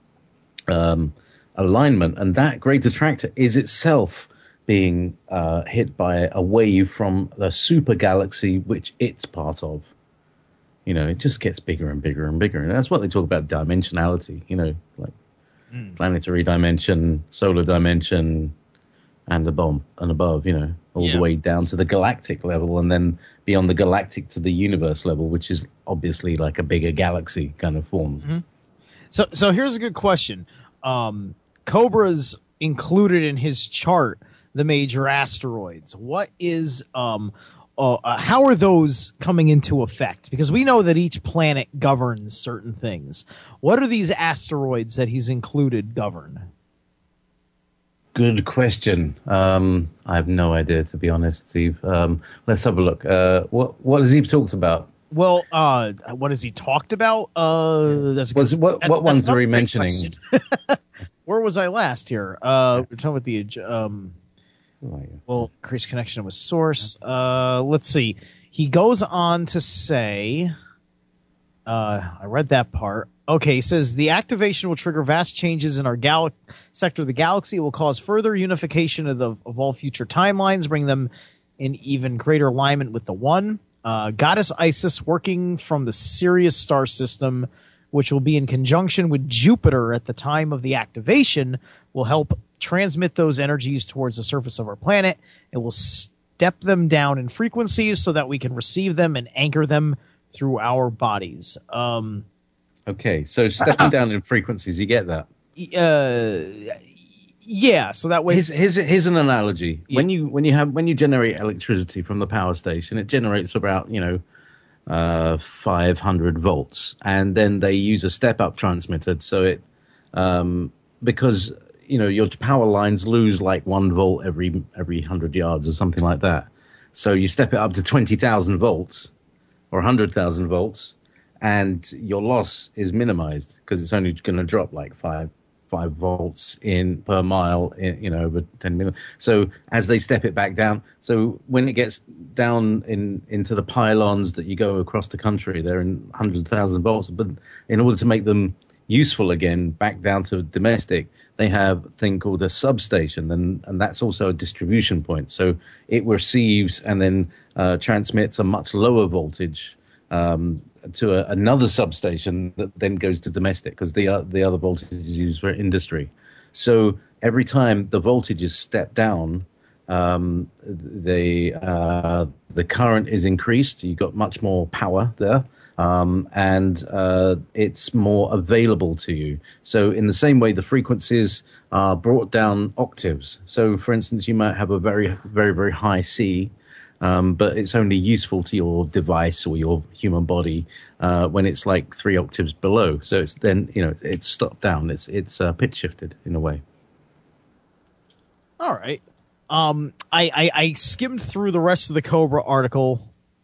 um, alignment, and that Great Attractor is itself being uh, hit by a wave from the super galaxy which it's part of. You know, it just gets bigger and bigger and bigger, and that's what they talk about dimensionality. You know, like mm. planetary dimension, solar dimension, and above, and above. You know, all Yeah. the way down to the galactic level, and then beyond the galactic to the universe level, which is obviously like a bigger galaxy kind of form. Mm-hmm. So, so here's a good question. Um, Cobra's included in his chart the major asteroids. What is um, uh, uh, how are those coming into effect? Because we know that each planet governs certain things. What are these asteroids that he's included govern? Good question. Um, I have no idea, to be honest, Steve. Um, let's have a look. Uh, what what has he talked about? Well, uh, what has he talked about? Uh, that's a Was good- what that- what that's ones are another he great mentioning? question. Where was I last here? Uh, we're talking about the um. Well, increased connection with source. Uh, let's see. He goes on to say, uh, I read that part. Okay, he says the activation will trigger vast changes in our gal- sector of the galaxy. It will cause further unification of the of all future timelines, bring them in even greater alignment with the One. Uh, Goddess Isis, working from the Sirius star system, which will be in conjunction with Jupiter at the time of the activation, will help transmit those energies towards the surface of our planet. It will step them down in frequencies so that we can receive them and anchor them through our bodies. Um, Okay, so stepping down in frequencies, you get that? uh, yeah, so that way. Here's, here's, here's an analogy. When you when you have when you generate electricity from the power station, it generates about you know uh, five hundred volts, and then they use a step up transmitter. So it um, because you know your power lines lose like one volt every every hundred yards or something like that. So you step it up to twenty thousand volts or hundred thousand volts, and your loss is minimized because it's only going to drop like five. five volts in per mile, in, you know, over ten million. So as they step it back down, so when it gets down in into the pylons that you go across the country, they're in hundreds of thousands of volts. But in order to make them useful again, back down to domestic, they have a thing called a substation, and, and that's also a distribution point. So it receives and then uh, transmits a much lower voltage um, to a, another substation that then goes to domestic, because the uh, the other voltage is used for industry. So every time the voltage is stepped down, um, the uh, the current is increased. You've got much more power there. Um, and uh, it's more available to you. So in the same way, the frequencies are brought down octaves. So, for instance, you might have a very, very, very high C, um, but it's only useful to your device or your human body uh, when it's like three octaves below. So it's then, you know, it's stopped down. It's it's uh, pitch shifted in a way. All right. Um, I, I, I skimmed through the rest of the Cobra article.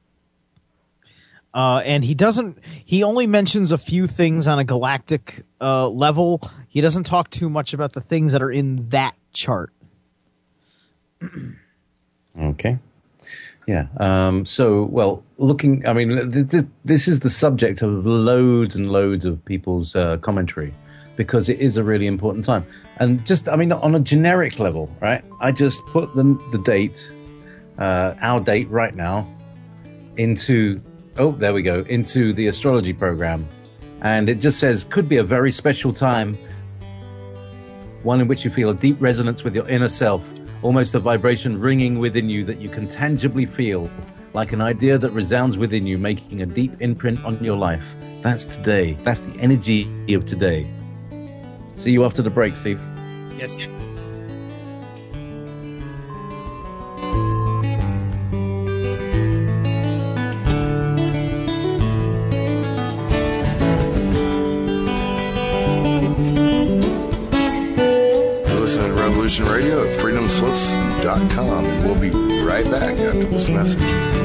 Uh, and he doesn't, he only mentions a few things on a galactic uh, level. He doesn't talk too much about the things that are in that chart. Okay. Yeah. Um, so, well, looking, I mean, th- th- this is the subject of loads and loads of people's uh, commentary, because it is a really important time. And just, I mean, on a generic level, right? I just put the, the date, uh, our date right now, into... Oh, there we go, into the astrology program. And it just says, could be a very special time, one in which you feel a deep resonance with your inner self, almost a vibration ringing within you that you can tangibly feel, like an idea that resounds within you, making a deep imprint on your life. That's today. That's the energy of today. See you after the break, Steve. Yes, yes. Radio at freedom slips dot com. We'll be right back after this message.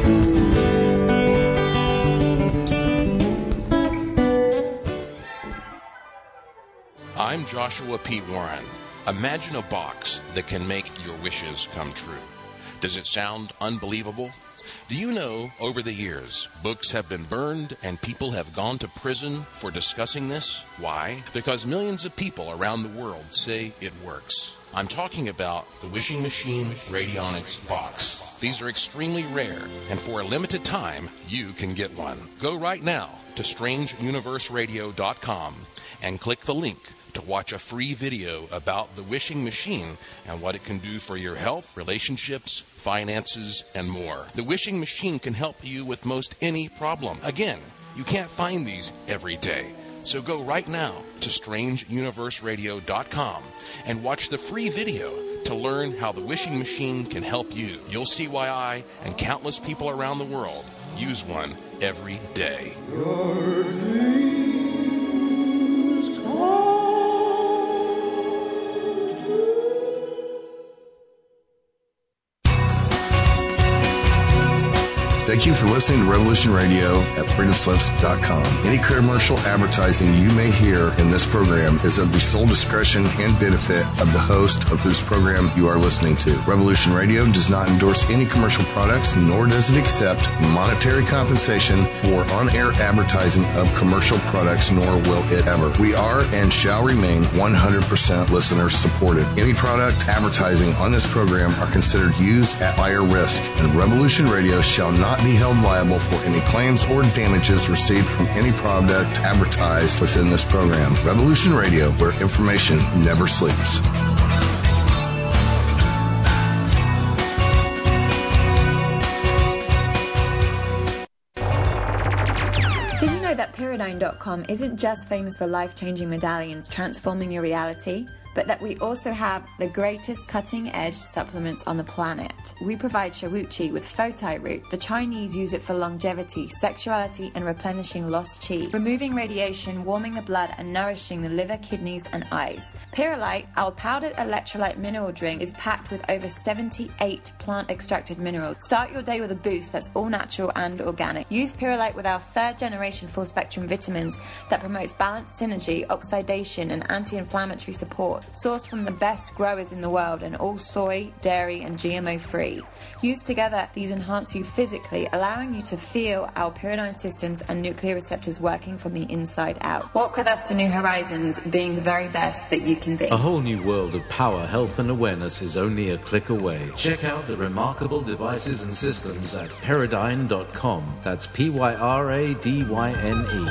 I'm Joshua P. Warren. Imagine a box that can make your wishes come true. Does it sound unbelievable? Do you know, over the years, books have been burned and people have gone to prison for discussing this? Why? Because millions of people around the world say it works. I'm talking about the Wishing Machine Radionics box. These are extremely rare, and for a limited time, you can get one. Go right now to strange universe radio dot com and click the link to watch a free video about the Wishing Machine and what it can do for your health, relationships, finances, and more. The Wishing Machine can help you with most any problem. Again, you can't find these every day. So go right now to strange universe radio dot com and watch the free video to learn how the Wishing Machine can help you. You'll see why I and countless people around the world use one every day. Your dreams come. Thank you for listening to Revolution Radio at freedom slips dot com. Any commercial advertising you may hear in this program is of the sole discretion and benefit of the host of whose program you are listening to. Revolution Radio does not endorse any commercial products, nor does it accept monetary compensation for on-air advertising of commercial products, nor will it ever. We are and shall remain one hundred percent listener supported. Any product advertising on this program are considered used at higher risk, and Revolution Radio shall not be held liable for any claims or damages received from any product advertised within this program. Revolution Radio, where information never sleeps. Did you know that Pyridine dot com isn't just famous for life-changing medallions transforming your reality, but that we also have the greatest cutting-edge supplements on the planet? We provide Shawuchi with Fotai root. The Chinese use it for longevity, sexuality, and replenishing lost chi, removing radiation, warming the blood, and nourishing the liver, kidneys, and eyes. Pyrolite, our powdered electrolyte mineral drink, is packed with over seventy-eight plant-extracted minerals. Start your day with a boost that's all natural and organic. Use Pyrolite with our third-generation full-spectrum vitamins that promotes balanced synergy, oxidation, and anti-inflammatory support. Sport, sourced from the best growers in the world and all soy, dairy and G M O free. Used together, these enhance you physically, allowing you to feel our pyridine systems and nuclear receptors working from the inside out. Walk with us to new horizons, being the very best that you can be. A whole new world of power, health and awareness is only a click away. Check out the remarkable devices and systems at pyridine dot com. That's P Y R A D Y N E.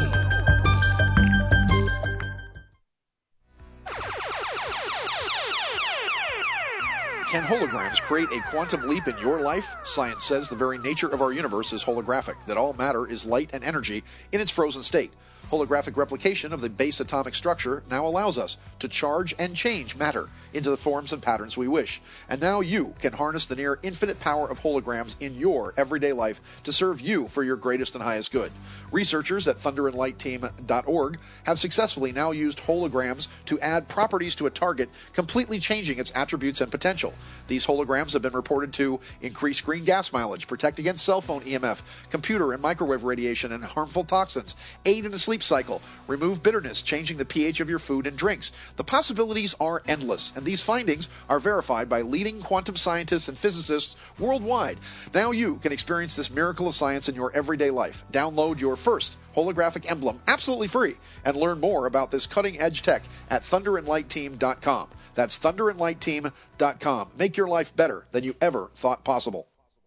Can holograms create a quantum leap in your life? Science says the very nature of our universe is holographic, that all matter is light and energy in its frozen state. Holographic replication of the base atomic structure now allows us to charge and change matter into the forms and patterns we wish. And now you can harness the near infinite power of holograms in your everyday life to serve you for your greatest and highest good. Researchers at thunder and light team dot org have successfully now used holograms to add properties to a target, completely changing its attributes and potential. These holograms have been reported to increase green gas mileage, protect against cell phone E M F, computer and microwave radiation and harmful toxins, aid in the sleep cycle, remove bitterness, changing the pH of your food and drinks. The possibilities are endless, and these findings are verified by leading quantum scientists and physicists worldwide. Now you can experience this miracle of science in your everyday life. Download your first holographic emblem absolutely free and learn more about this cutting-edge tech at thunder and light team dot com. That's thunder and light team dot com. Make your life better than you ever thought possible.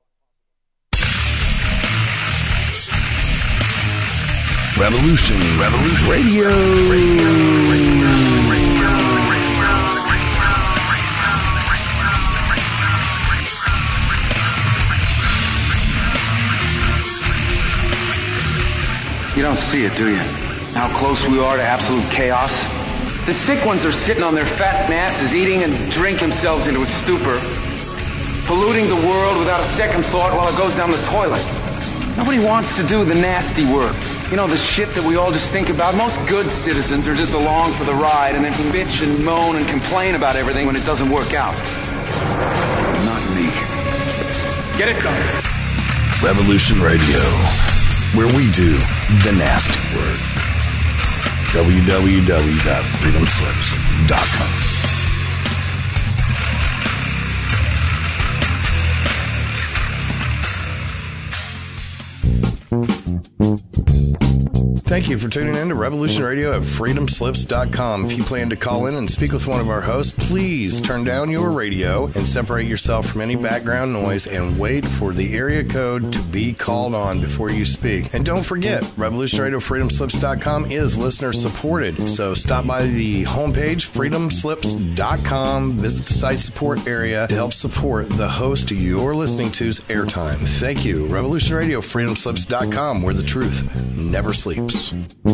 Revolution, Revolution Radio. Radio, radio, radio, You don't see it, do you? How close we are to absolute chaos? The sick ones are sitting on their fat masses, eating and drink themselves into a stupor, polluting the world without a second thought while it goes down the toilet. Nobody wants to do the nasty work. You know, the shit that we all just think about. Most good citizens are just along for the ride and then bitch and moan and complain about everything when it doesn't work out. Not me. Get it done. Revolution Radio, where we do the nasty work. w w w dot freedom slips dot com. Thank you for tuning in to Revolution Radio at freedom slips dot com. If you plan to call in and speak with one of our hosts, please turn down your radio and separate yourself from any background noise and wait for the area code to be called on before you speak. And don't forget, Revolution Radio freedom slips dot com is listener supported. So stop by the homepage, freedom slips dot com, visit the site support area to help support the host you're listening to's airtime. Thank you. Revolution Radio freedom slips dot com, where the truth never sleeps.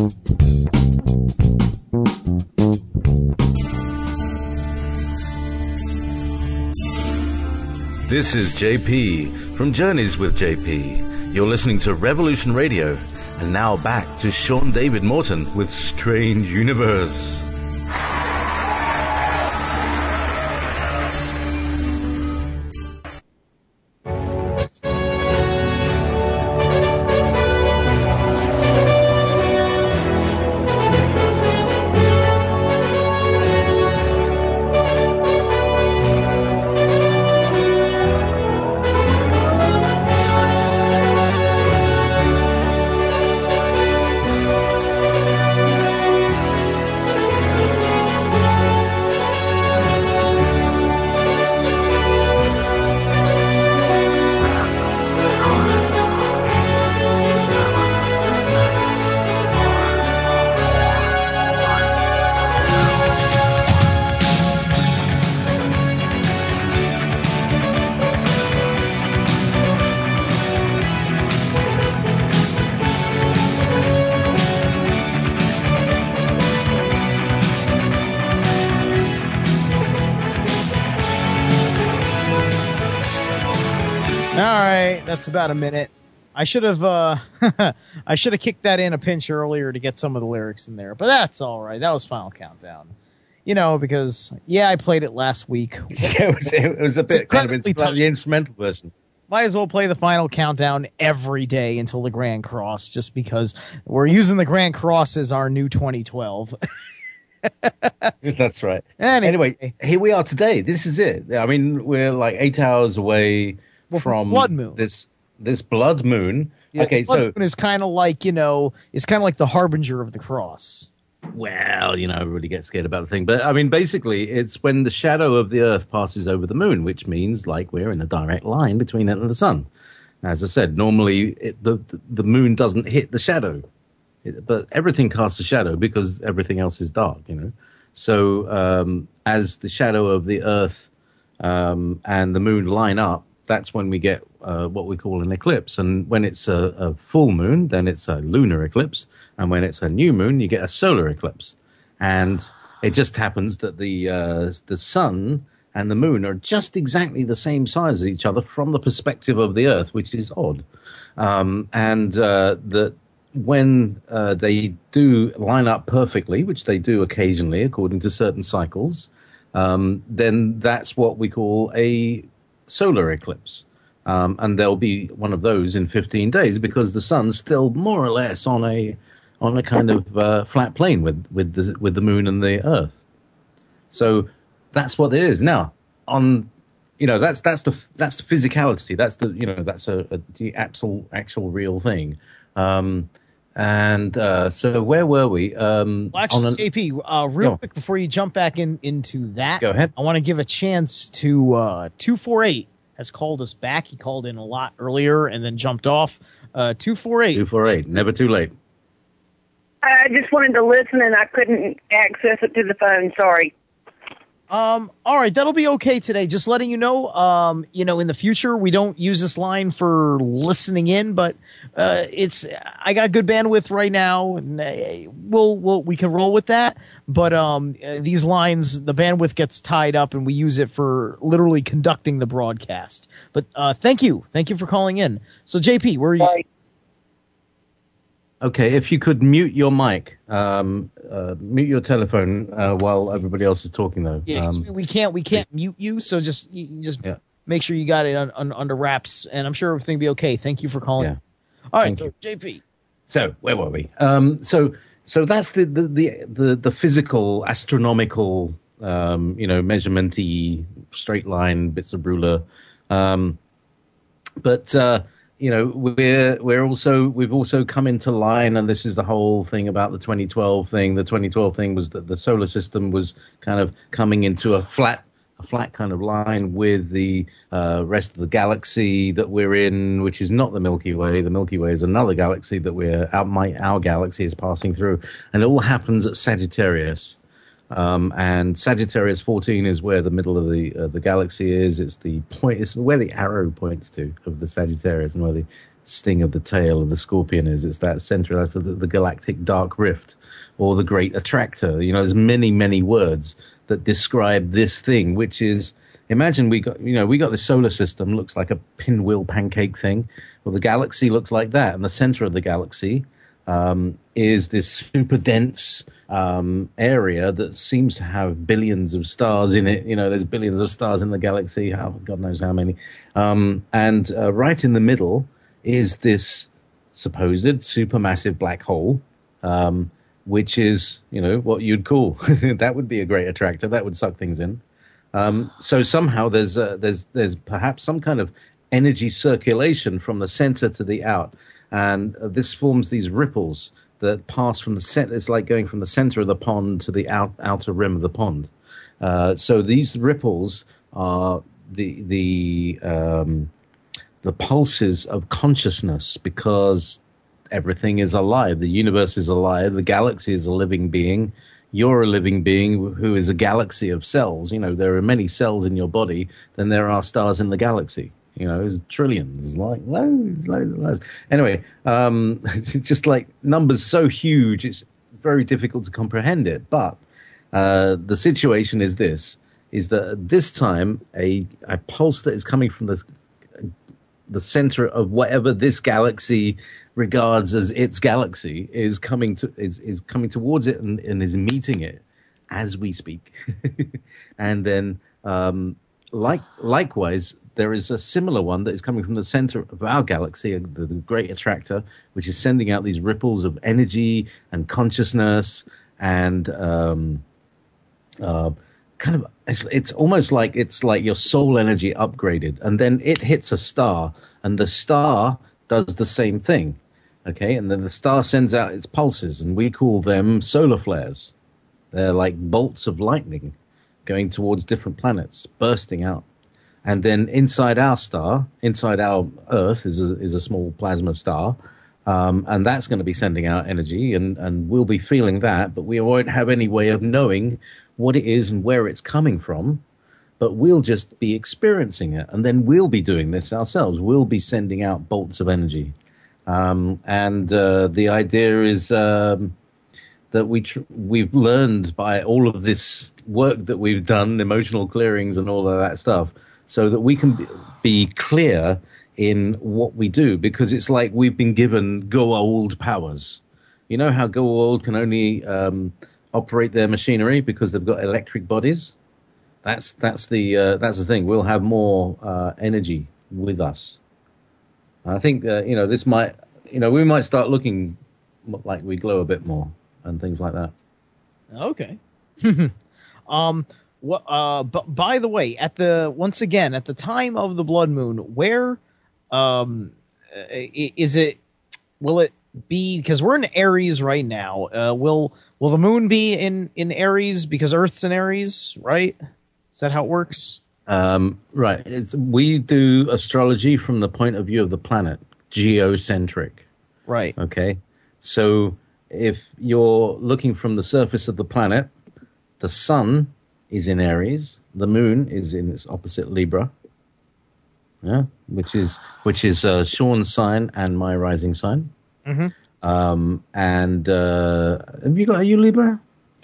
This is J P from Journeys with J P. You're listening to Revolution Radio, and now back to Sean David Morton with Strange Universe. That's about a minute. I should have uh, I should have kicked that in a pinch earlier to get some of the lyrics in there, but that's all right. That was Final Countdown, you know, because yeah, I played it last week. it, was, it was a bit kind of it's like the instrumental version. Might as well play the Final Countdown every day until the Grand Cross, just because we're using the Grand Cross as our new twenty twelve. That's right. Anyway. anyway, here we are today. This is it. I mean, we're like eight hours away well, from blood moon. this this blood moon. Yeah, okay, blood so moon is kind of like, you know, it's kind of like the harbinger of the cross. Well, you know, everybody gets scared about the thing. But, I mean, basically, it's when the shadow of the Earth passes over the moon, which means, like, we're in a direct line between it and the sun. As I said, normally it, the the moon doesn't hit the shadow. It, but everything casts a shadow because everything else is dark, you know. So um, as the shadow of the Earth um, and the moon line up, that's when we get uh, what we call an eclipse. And when it's a, a full moon, then it's a lunar eclipse. And when it's a new moon, you get a solar eclipse. And it just happens that the uh, the sun and the moon are just exactly the same size as each other from the perspective of the Earth, which is odd. Um, and uh, that when uh, they do line up perfectly, which they do occasionally according to certain cycles, um, then that's what we call a solar eclipse. Um, and there'll be one of those in fifteen days because the sun's still more or less on a on a kind of uh, flat plane with with the with the moon and the Earth. So that's what it is now. On you know that's that's the that's the physicality. That's the you know that's a, a the actual actual real thing. Um, and uh, so where were we? Um, well, actually, on an, J P, uh, real no. quick before you jump back in into that, Go ahead. I want to give a chance to uh, two four eight has called us back. He called in a lot earlier and then jumped off. Uh, two four eight. two four eight. Never too late. I just wanted to listen and I couldn't access it to the phone. Sorry. Um, all right, that'll be okay today. Just letting you know, um, you know, in the future, we don't use this line for listening in, but, uh, it's, I got good bandwidth right now and uh, we'll, we'll, we can roll with that. But, um, uh, these lines, the bandwidth gets tied up and we use it for literally conducting the broadcast. But, uh, thank you. Thank you for calling in. So J P, where are you? Bye. Okay, if you could mute your mic, um, uh, mute your telephone uh, while everybody else is talking, though. Yeah, 'cause Um, we can't we can't mute you, so just you you just Yeah. make sure you got it on, on, under wraps, and I'm sure everything will be okay. Thank you for calling. Yeah. All right, Thank so you. J P. So where were we? Um, so so that's the the the the, the physical, astronomical, um, you know, measurement-y, straight line bits of ruler. Um, but uh, you know, we're we're also we've also come into line, and this is the whole thing about the twenty twelve thing. The twenty twelve thing was that the solar system was kind of coming into a flat a flat kind of line with the uh, rest of the galaxy that we're in, which is not the Milky Way. The Milky Way is another galaxy that we're our my our galaxy is passing through, and it all happens at Sagittarius. Um, and Sagittarius fourteen is where the middle of the uh, the galaxy is. It's the point. It's where the arrow points to of the Sagittarius, and where the sting of the tail of the Scorpion is. It's that center. That's the, the galactic dark rift, or the Great Attractor. You know, there's many many words that describe this thing, which is. Imagine we got, you know, we got the solar system looks like a pinwheel pancake thing. Well, the galaxy looks like that, and the center of the galaxy um, is this super dense um, area that seems to have billions of stars in it. You know, there's billions of stars in the galaxy. How, God knows how many. Um, and uh, right in the middle is this supposed supermassive black hole, um, which is, you know, what you'd call that would be a great attractor. That would suck things in. Um, so somehow there's uh, there's there's perhaps some kind of energy circulation from the center to the out, and uh, this forms these ripples that pass from the center. It's like going from the center of the pond to the out, outer rim of the pond. Uh, so these ripples are the the um, the pulses of consciousness, because everything is alive. The universe is alive. The galaxy is a living being. You're a living being who is a galaxy of cells. You know, there are many cells in your body than there are stars in the galaxy. You know, there's trillions, like loads, loads, loads. Anyway, um, it's just like numbers so huge, it's very difficult to comprehend it. But uh, the situation is this, is that at this time, a, a pulse that is coming from the the center of whatever this galaxy regards as its galaxy is coming to is, is coming towards it and, and is meeting it as we speak. And then um, like likewise, there is a similar one that is coming from the center of our galaxy, the, the Great Attractor, which is sending out these ripples of energy and consciousness and um, uh, kind of it's, it's almost like it's like your soul energy upgraded, and then it hits a star, and the star does the same thing. Okay, and then the star sends out its pulses, and we call them solar flares. They're like bolts of lightning going towards different planets, bursting out. And then inside our star, inside our Earth, is a, is a small plasma star, um, and that's going to be sending out energy, and, and we'll be feeling that, but we won't have any way of knowing what it is and where it's coming from, but we'll just be experiencing it, and then we'll be doing this ourselves. We'll be sending out bolts of energy. Um, and uh, the idea is um, that we tr- we've learned by all of this work that we've done, emotional clearings and all of that stuff, so that we can be clear in what we do, because it's like we've been given Goa'uld powers. You know how Goa'uld can only um, operate their machinery because they've got electric bodies? That's that's the uh, that's the thing. We'll have more uh, energy with us. I think uh, you know this might you know we might start looking like we glow a bit more and things like that. Okay. um. What? Uh. But by the way, at the once again at the time of the blood moon, where, um, is it? Will it be? Because we're in Aries right now. Uh. Will Will the moon be in in Aries because Earth's in Aries? Right. Is that how it works? Um, right. It's, we do astrology from the point of view of the planet, geocentric. Right. Okay. So if you're looking from the surface of the planet, the sun is in Aries, the moon is in its opposite Libra. Yeah, which is which is uh, Sean's sign and my rising sign. Mm-hmm. Um, and uh, have you got? Are you Libra?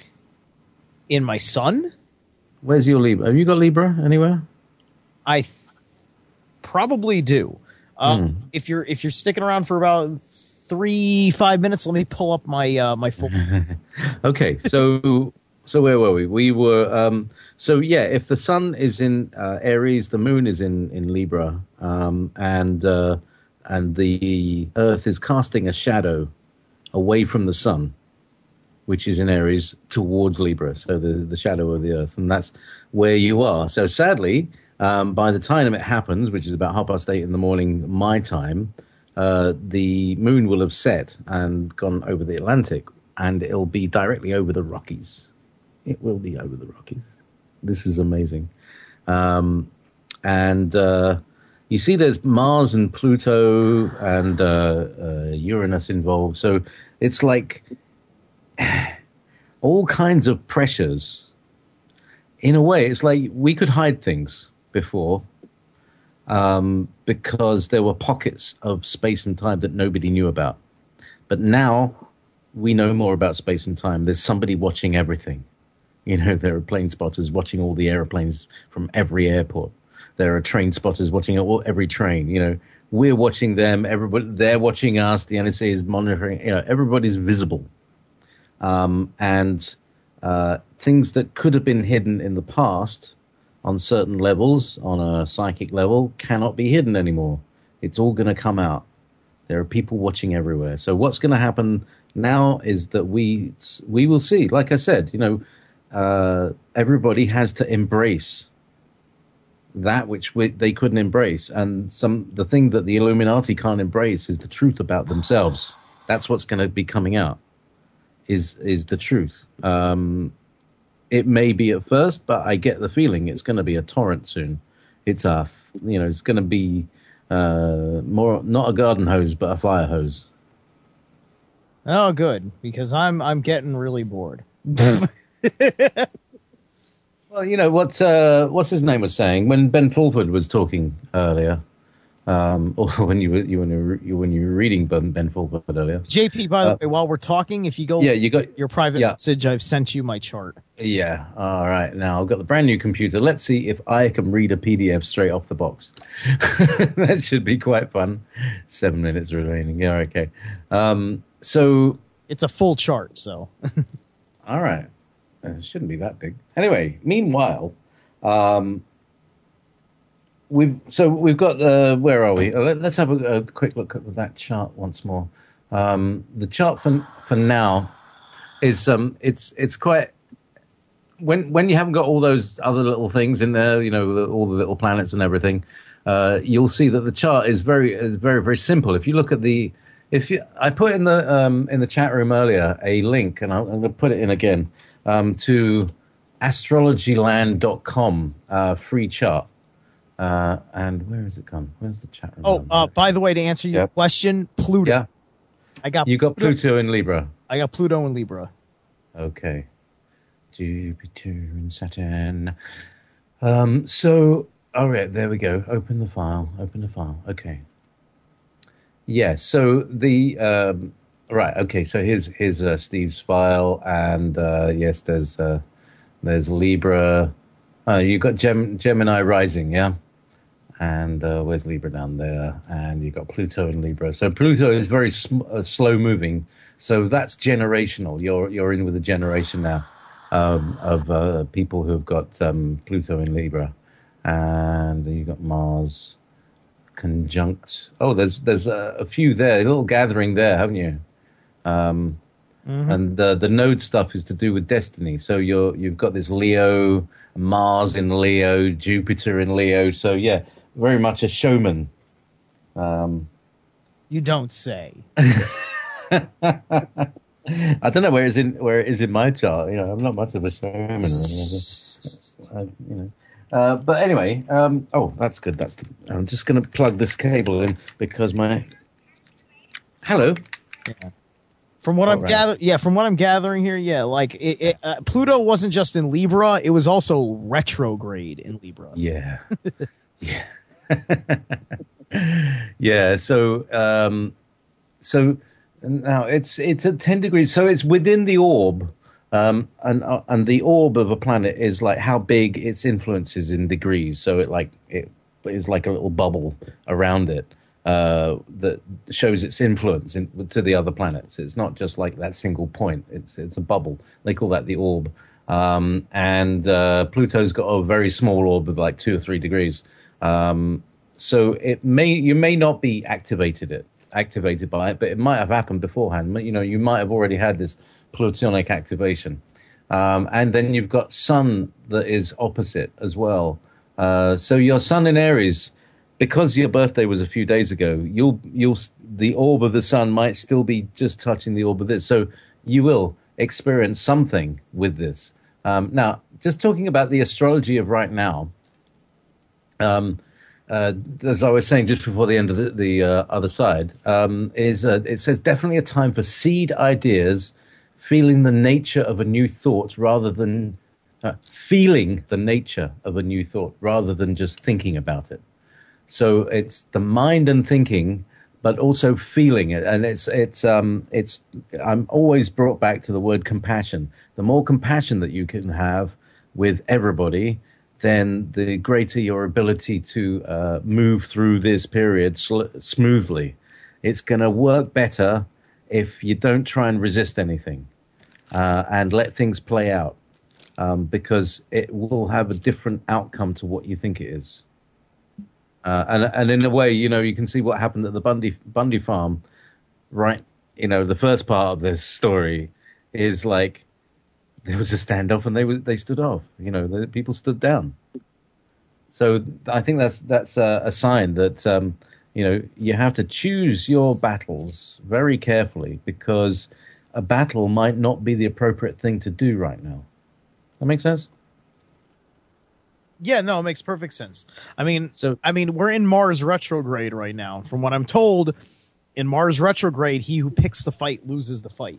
In my sun? Where's your Libra? Have you got Libra anywhere? I th- probably do. Um, Mm. If you're if you're sticking around for about three five minutes, let me pull up my uh, my full. Okay, so so where were we? We were um, so yeah. If the sun is in uh, Aries, the moon is in in Libra, um, and uh, and the Earth is casting a shadow away from the sun, which is in Aries, towards Libra, so the, the shadow of the Earth, and that's where you are. So sadly, um, by the time it happens, which is about half past eight in the morning, my time, uh, the moon will have set and gone over the Atlantic, and it'll be directly over the Rockies. It will be over the Rockies. This is amazing. Um, and uh, you see there's Mars and Pluto and uh, uh, Uranus involved, so it's like all kinds of pressures. In a way, it's like we could hide things before um, because there were pockets of space and time that nobody knew about. But now we know more about space and time. There's somebody watching everything. You know, there are plane spotters watching all the airplanes from every airport. There are train spotters watching all, every train. You know, we're watching them. Everybody, they're watching us. The N S A is monitoring. You know, everybody's visible. Um, and uh, things that could have been hidden in the past on certain levels, on a psychic level, cannot be hidden anymore. It's all going to come out. There are people watching everywhere. So what's going to happen now is that we we will see. Like I said, you know, uh, everybody has to embrace that which we, they couldn't embrace. And some the thing that the Illuminati can't embrace is the truth about themselves. That's what's going to be coming out. Is is the truth. Um, it may be at first, but I get the feeling it's going to be a torrent soon. It's a, you know, it's going to be uh, more not a garden hose, but a fire hose. Oh, good, because I'm I'm getting really bored. Well, you know what uh, what's his name was saying when Ben Fulford was talking earlier. Um, or when you were you when you were, when you were reading Ben, Ben Fulford earlier. J P, by the uh, way, while we're talking, if you go yeah, you got your private yeah. message, I've sent you my chart. Yeah. All right. Now I've got the brand new computer. Let's see if I can read a P D F straight off the box. That should be quite fun. Seven minutes remaining. Yeah. Okay. Um, so it's a full chart. So. All right. It shouldn't be that big. Anyway, meanwhile, um, we've so we've got the where are we? Uh, let's have a, a quick look at that chart once more. Um, the chart for for now is um it's it's quite when when you haven't got all those other little things in there, you know, the, all the little planets and everything, uh, you'll see that the chart is very, is very, very simple. If you look at the, if you, I put in the um, in the chat room earlier a link, and I'm, I'm going to put it in again um, to astrology land dot com uh, free chart. Uh, and where has it gone? Where's the chat room? Oh, uh, by the way, to answer your Yep. question, Pluto. Yeah. I got You got Pluto in Libra. I got Pluto in Libra. Okay. Jupiter and Saturn. Um, so, all right, there we go. Open the file. Open the file. Okay. Yeah, so the... Um, right, okay, so here's here's uh, Steve's file, and uh, yes, there's uh, there's Libra. Uh, you've got Gem- Gemini rising, yeah? And uh, where's Libra down there? And you've got Pluto in Libra. So Pluto is very sm- uh, slow-moving, so that's generational. You're you're in with a generation now um, of uh, people who have got um, Pluto in Libra. And you've got Mars conjunct. Oh, there's there's a, a few there, a little gathering there, haven't you? Um, mm-hmm. And uh, the node stuff is to do with destiny. So you're you've got this Leo, Mars in Leo, Jupiter in Leo. So yeah, very much a showman. Um, you don't say. I don't know where it's in where it is in my chart. You know, I'm not much of a showman. I, you know. Uh, but anyway, um, oh, that's good. That's the, I'm just going to plug this cable in because my hello. Yeah. From what oh, I'm right. gathering, yeah, from what I'm gathering here, yeah, like it, it, uh, Pluto wasn't just in Libra; it was also retrograde in Libra. Yeah, yeah, yeah. So, um, so now it's it's at ten degrees, so it's within the orb. Um, and uh, and the orb of a planet is like how big its influence is in degrees. So it like it is like a little bubble around it uh, that shows its influence in, to the other planets. It's not just like that single point. It's it's a bubble. They call that the orb. Um, and uh, Pluto's got a very small orb of like two or three degrees. Um, so it may you may not be activated it activated by it, but it might have happened beforehand. You know, you might have already had this Plutonic activation. Um, and then you've got Sun that is opposite as well. Uh, so your Sun in Aries, because your birthday was a few days ago, you'll you'll the orb of the Sun might still be just touching the orb of this. So you will experience something with this. Um, now, just talking about the astrology of right now, um, uh, as I was saying just before the end of the, the uh, other side, um, is uh, it says definitely a time for seed ideas, feeling the nature of a new thought rather than uh, feeling the nature of a new thought rather than just thinking about it. So it's the mind and thinking, but also feeling it. And it's, it's, um, it's, I'm always brought back to the word compassion. The more compassion that you can have with everybody, then the greater your ability to uh, move through this period sl- smoothly. It's going to work better if you don't try and resist anything uh, and let things play out, um, because it will have a different outcome to what you think it is. Uh, and and in a way, you know, you can see what happened at the Bundy Bundy farm, right? You know, the first part of this story is like there was a standoff and they were, they stood off. You know, the people stood down. So I think that's that's a, a sign that um, you know, you have to choose your battles very carefully because a battle might not be the appropriate thing to do right now. That makes sense? Yeah, no, it makes perfect sense. I mean, so I mean, we're in Mars retrograde right now. From what I'm told, in Mars retrograde, he who picks the fight loses the fight.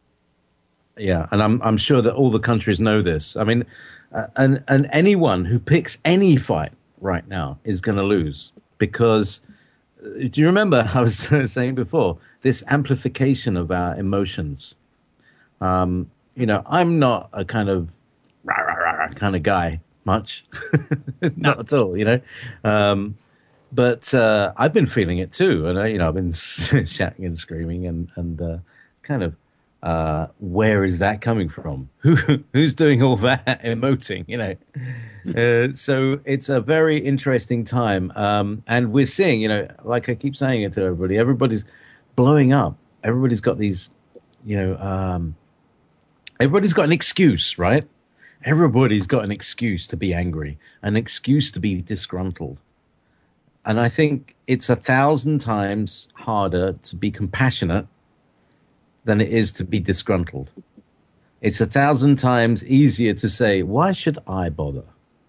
Yeah, and I'm I'm sure that all the countries know this. I mean, uh, and and anyone who picks any fight right now is going to lose because. Do you remember I was saying before, this amplification of our emotions? Um, you know, I'm not a kind of rah, rah, rah, kind of guy much. Not at all, you know. Um, but uh, I've been feeling it too. And, uh, you know, I've been shouting and screaming and, and uh, kind of, uh, where is that coming from? Who Who's doing all that emoting, you know? Uh, so it's a very interesting time. Um, and we're seeing, you know, like I keep saying it to everybody, everybody's blowing up. Everybody's got these, you know, um, everybody's got an excuse, right? Everybody's got an excuse to be angry, an excuse to be disgruntled. And I think it's a thousand times harder to be compassionate than it is to be disgruntled. It's a thousand times easier to say, why should I bother?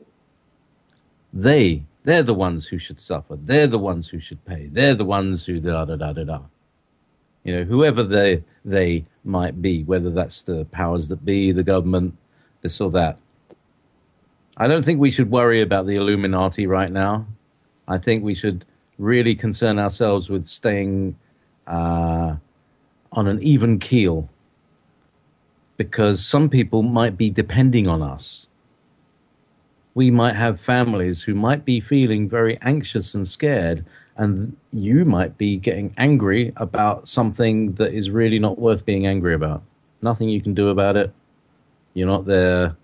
They, they're the ones who should suffer. They're the ones who should pay. They're the ones who da da da da da. You know, whoever they they might be, whether that's the powers that be, the government, this or that. I don't think we should worry about the Illuminati right now. I think we should really concern ourselves with staying uh, on an even keel, because some people might be depending on us. We might have families who might be feeling very anxious and scared, and you might be getting angry about something that is really not worth being angry about. Nothing you can do about it. You're not there.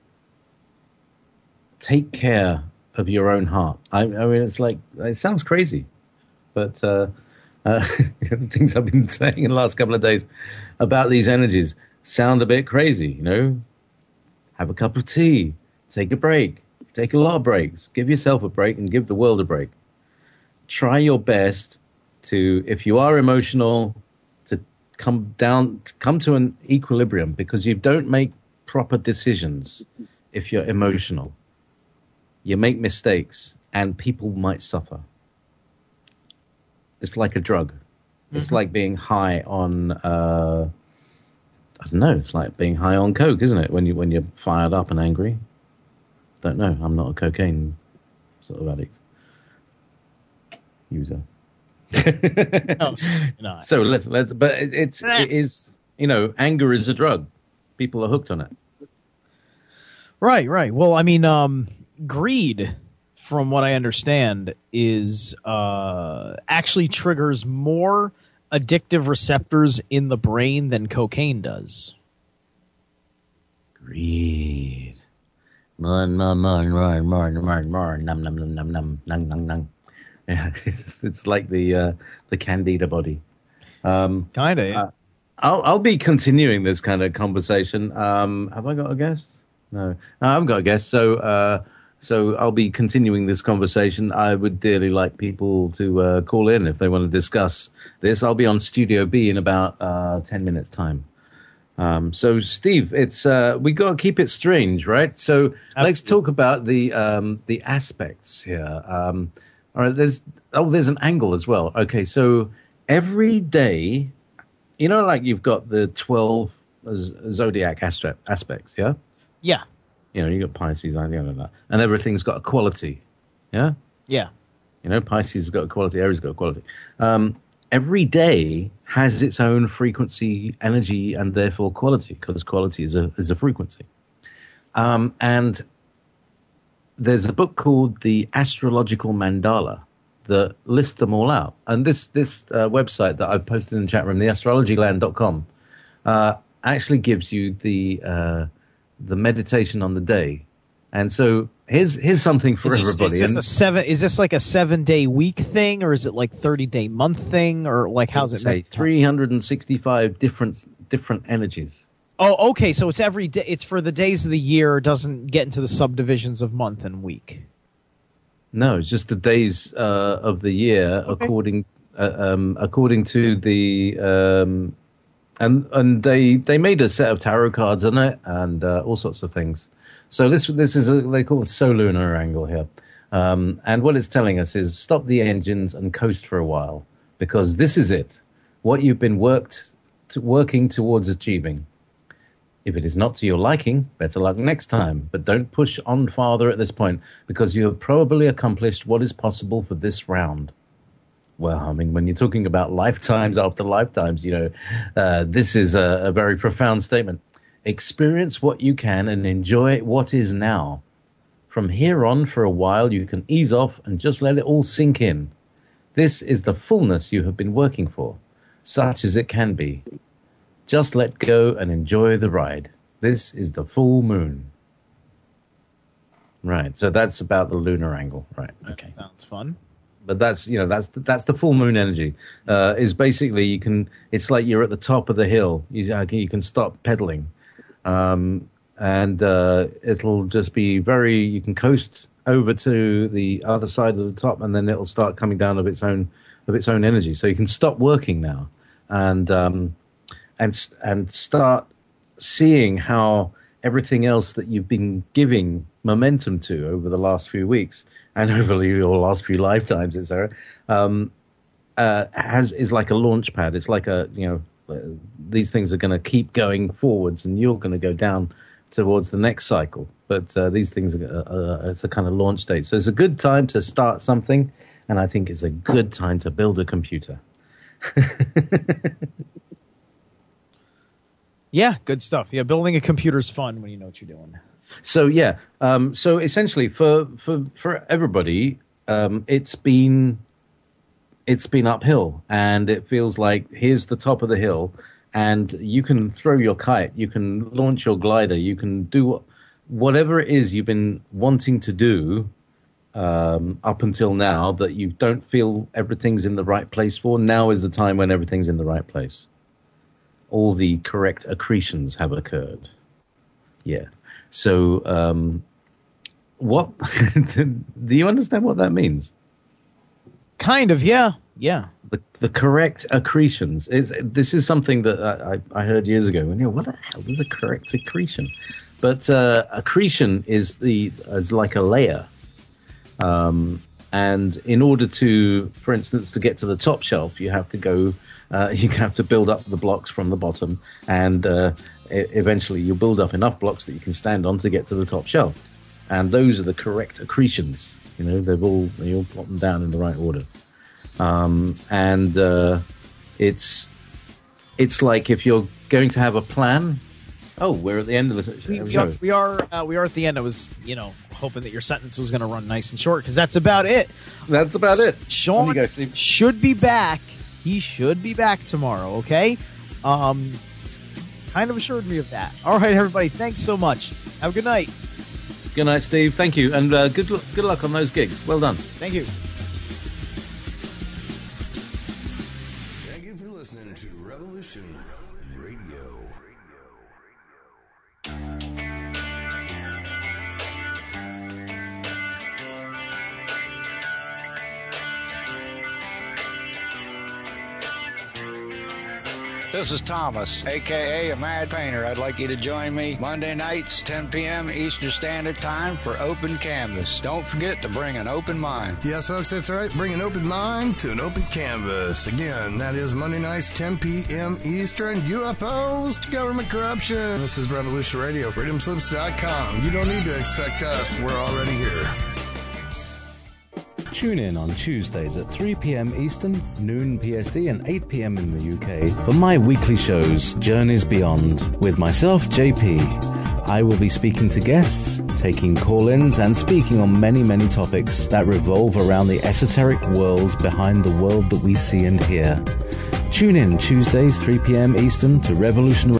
Take care of your own heart. I, I mean, it's like, it sounds crazy, but uh, uh, things I've been saying in the last couple of days about these energies sound a bit crazy, you know? Have a cup of tea, take a break, take a lot of breaks, give yourself a break and give the world a break. Try your best to, if you are emotional, to come down, to come to an equilibrium, because you don't make proper decisions if you're emotional. You make mistakes, and people might suffer. It's like a drug. Mm-hmm. It's like being high on, uh, I don't know, it's like being high on coke, isn't it? When, you, when you're fired up and angry. Don't know. I'm not a cocaine sort of addict. User. No, not. So let's, let's, but it, it's, it is, you know, anger is a drug. People are hooked on it. Right, right. Well, I mean, um, greed, from what I understand, is uh, actually triggers more addictive receptors in the brain than cocaine does. Greed. More, more, more, more, more, more, more, num, num, num, num, num, num, num, num. Yeah, it's, it's like the uh, the Candida body. Um, kind of. Yeah. Uh, I'll I'll be continuing this kind of conversation. Um, have I got a guest? No, no I haven't got a guest. So uh, so I'll be continuing this conversation. I would dearly like people to uh, call in if they want to discuss this. I'll be on Studio B in about uh, ten minutes time. Um, so Steve, it's uh, we got to keep it strange, right? So Absolutely. Let's talk about the um, the aspects here. Um, all right, there's oh, there's an angle as well. Okay, so every day, you know, like you've got the twelve zodiac aspects, yeah? Yeah. You know, you got Pisces, I don't know, and everything's got a quality, yeah? Yeah. You know, Pisces has got a quality, Aries has got a quality. Um, every day has its own frequency, energy, and therefore quality, because quality is a is a frequency. Um, and there's a book called The Astrological Mandala that lists them all out. And this this uh, website that I've posted in the chat room, the astrology land dot com, uh, actually gives you the uh, the meditation on the day. And so here's here's something for is this, everybody. Is this and, a seven? Is this like a seven day week thing, or is it like thirty day month thing, or like how's it? Say three hundred sixty-five different different energies. Oh, okay. So it's every day. It's for the days of the year. It doesn't get into the subdivisions of month and week. No, it's just the days uh, of the year okay. according uh, um, according to the um, and and they they made a set of tarot cards on it and uh, all sorts of things. So this this is a, they call it solunar angle here, um, and what it's telling us is stop the engines and coast for a while, because this is it, what you've been worked to, working towards achieving. If it is not to your liking, better luck next time. But don't push on farther at this point, because you have probably accomplished what is possible for this round. Well, I mean, when you're talking about lifetimes after lifetimes, you know, uh, this is a, a very profound statement. Experience what you can and enjoy what is now. From here on, for a while, you can ease off and just let it all sink in. This is the fullness you have been working for, such as it can be. Just let go and enjoy the ride. This is the full moon. Right, so that's about the lunar angle. Right, okay. That sounds fun. But that's, you know, that's the, that's the full moon energy. Uh, is basically you can. It's like you're at the top of the hill. You uh, you can stop pedaling, um, and uh, it'll just be very. You can coast over to the other side of the top, and then it'll start coming down of its own of its own energy. So you can stop working now, and um, and and start seeing how everything else that you've been giving momentum to over the last few weeks and over your last few lifetimes, et cetera, um, uh, has is like a launch pad. It's like a you know uh, these things are going to keep going forwards, and you're going to go down towards the next cycle. But uh, these things are uh, it's a kind of launch date. So it's a good time to start something, and I think it's a good time to build a computer. Yeah, good stuff. Yeah, building a computer is fun when you know what you're doing. So yeah, um, so essentially for for for everybody, um, it's been it's been uphill, and it feels like here's the top of the hill, and you can throw your kite, you can launch your glider, you can do whatever it is you've been wanting to do um, up until now that you don't feel everything's in the right place for. Now is the time when everything's in the right place. All the correct accretions have occurred. Yeah. So, um, what do you understand what that means? Kind of, yeah, yeah. The the correct accretions is this is something that I, I heard years ago. And you know, what the hell is a correct accretion? But uh, accretion is the is like a layer, um, and in order to, for instance, to get to the top shelf, you have to go. Uh, you have to build up the blocks from the bottom, and uh, e- eventually you'll build up enough blocks that you can stand on to get to the top shelf. And those are the correct accretions. You know, they've all they all put them down in the right order. Um, and uh, it's it's like if you're going to have a plan. Oh, we're at the end of the we, we are we are, uh, we are at the end. I was you know hoping that your sentence was going to run nice and short because that's about it. That's about it. Sean go, should be back. He should be back tomorrow, okay? Um, kind of assured me of that. All right, everybody, thanks so much. Have a good night. Good night, Steve. Thank you, and uh, good good luck on those gigs. Well done. Thank you. Thank you for listening to Revolution Radio. This is Thomas, a k a. a Mad Painter. I'd like you to join me Monday nights, ten p.m. Eastern Standard Time for Open Canvas. Don't forget to bring an open mind. Yes, folks, that's right. Bring an open mind to an open canvas. Again, that is Monday nights, ten p.m. Eastern. U F Os to government corruption. This is Revolution Radio, freedom slips dot com. You don't need to expect us. We're already here. Tune in on Tuesdays at three p.m. Eastern, noon P S T, and eight p.m. in the U K for my weekly shows, Journeys Beyond, with myself, J P. I will be speaking to guests, taking call-ins, and speaking on many, many topics that revolve around the esoteric world behind the world that we see and hear. Tune in Tuesdays, three p.m. Eastern to Revolution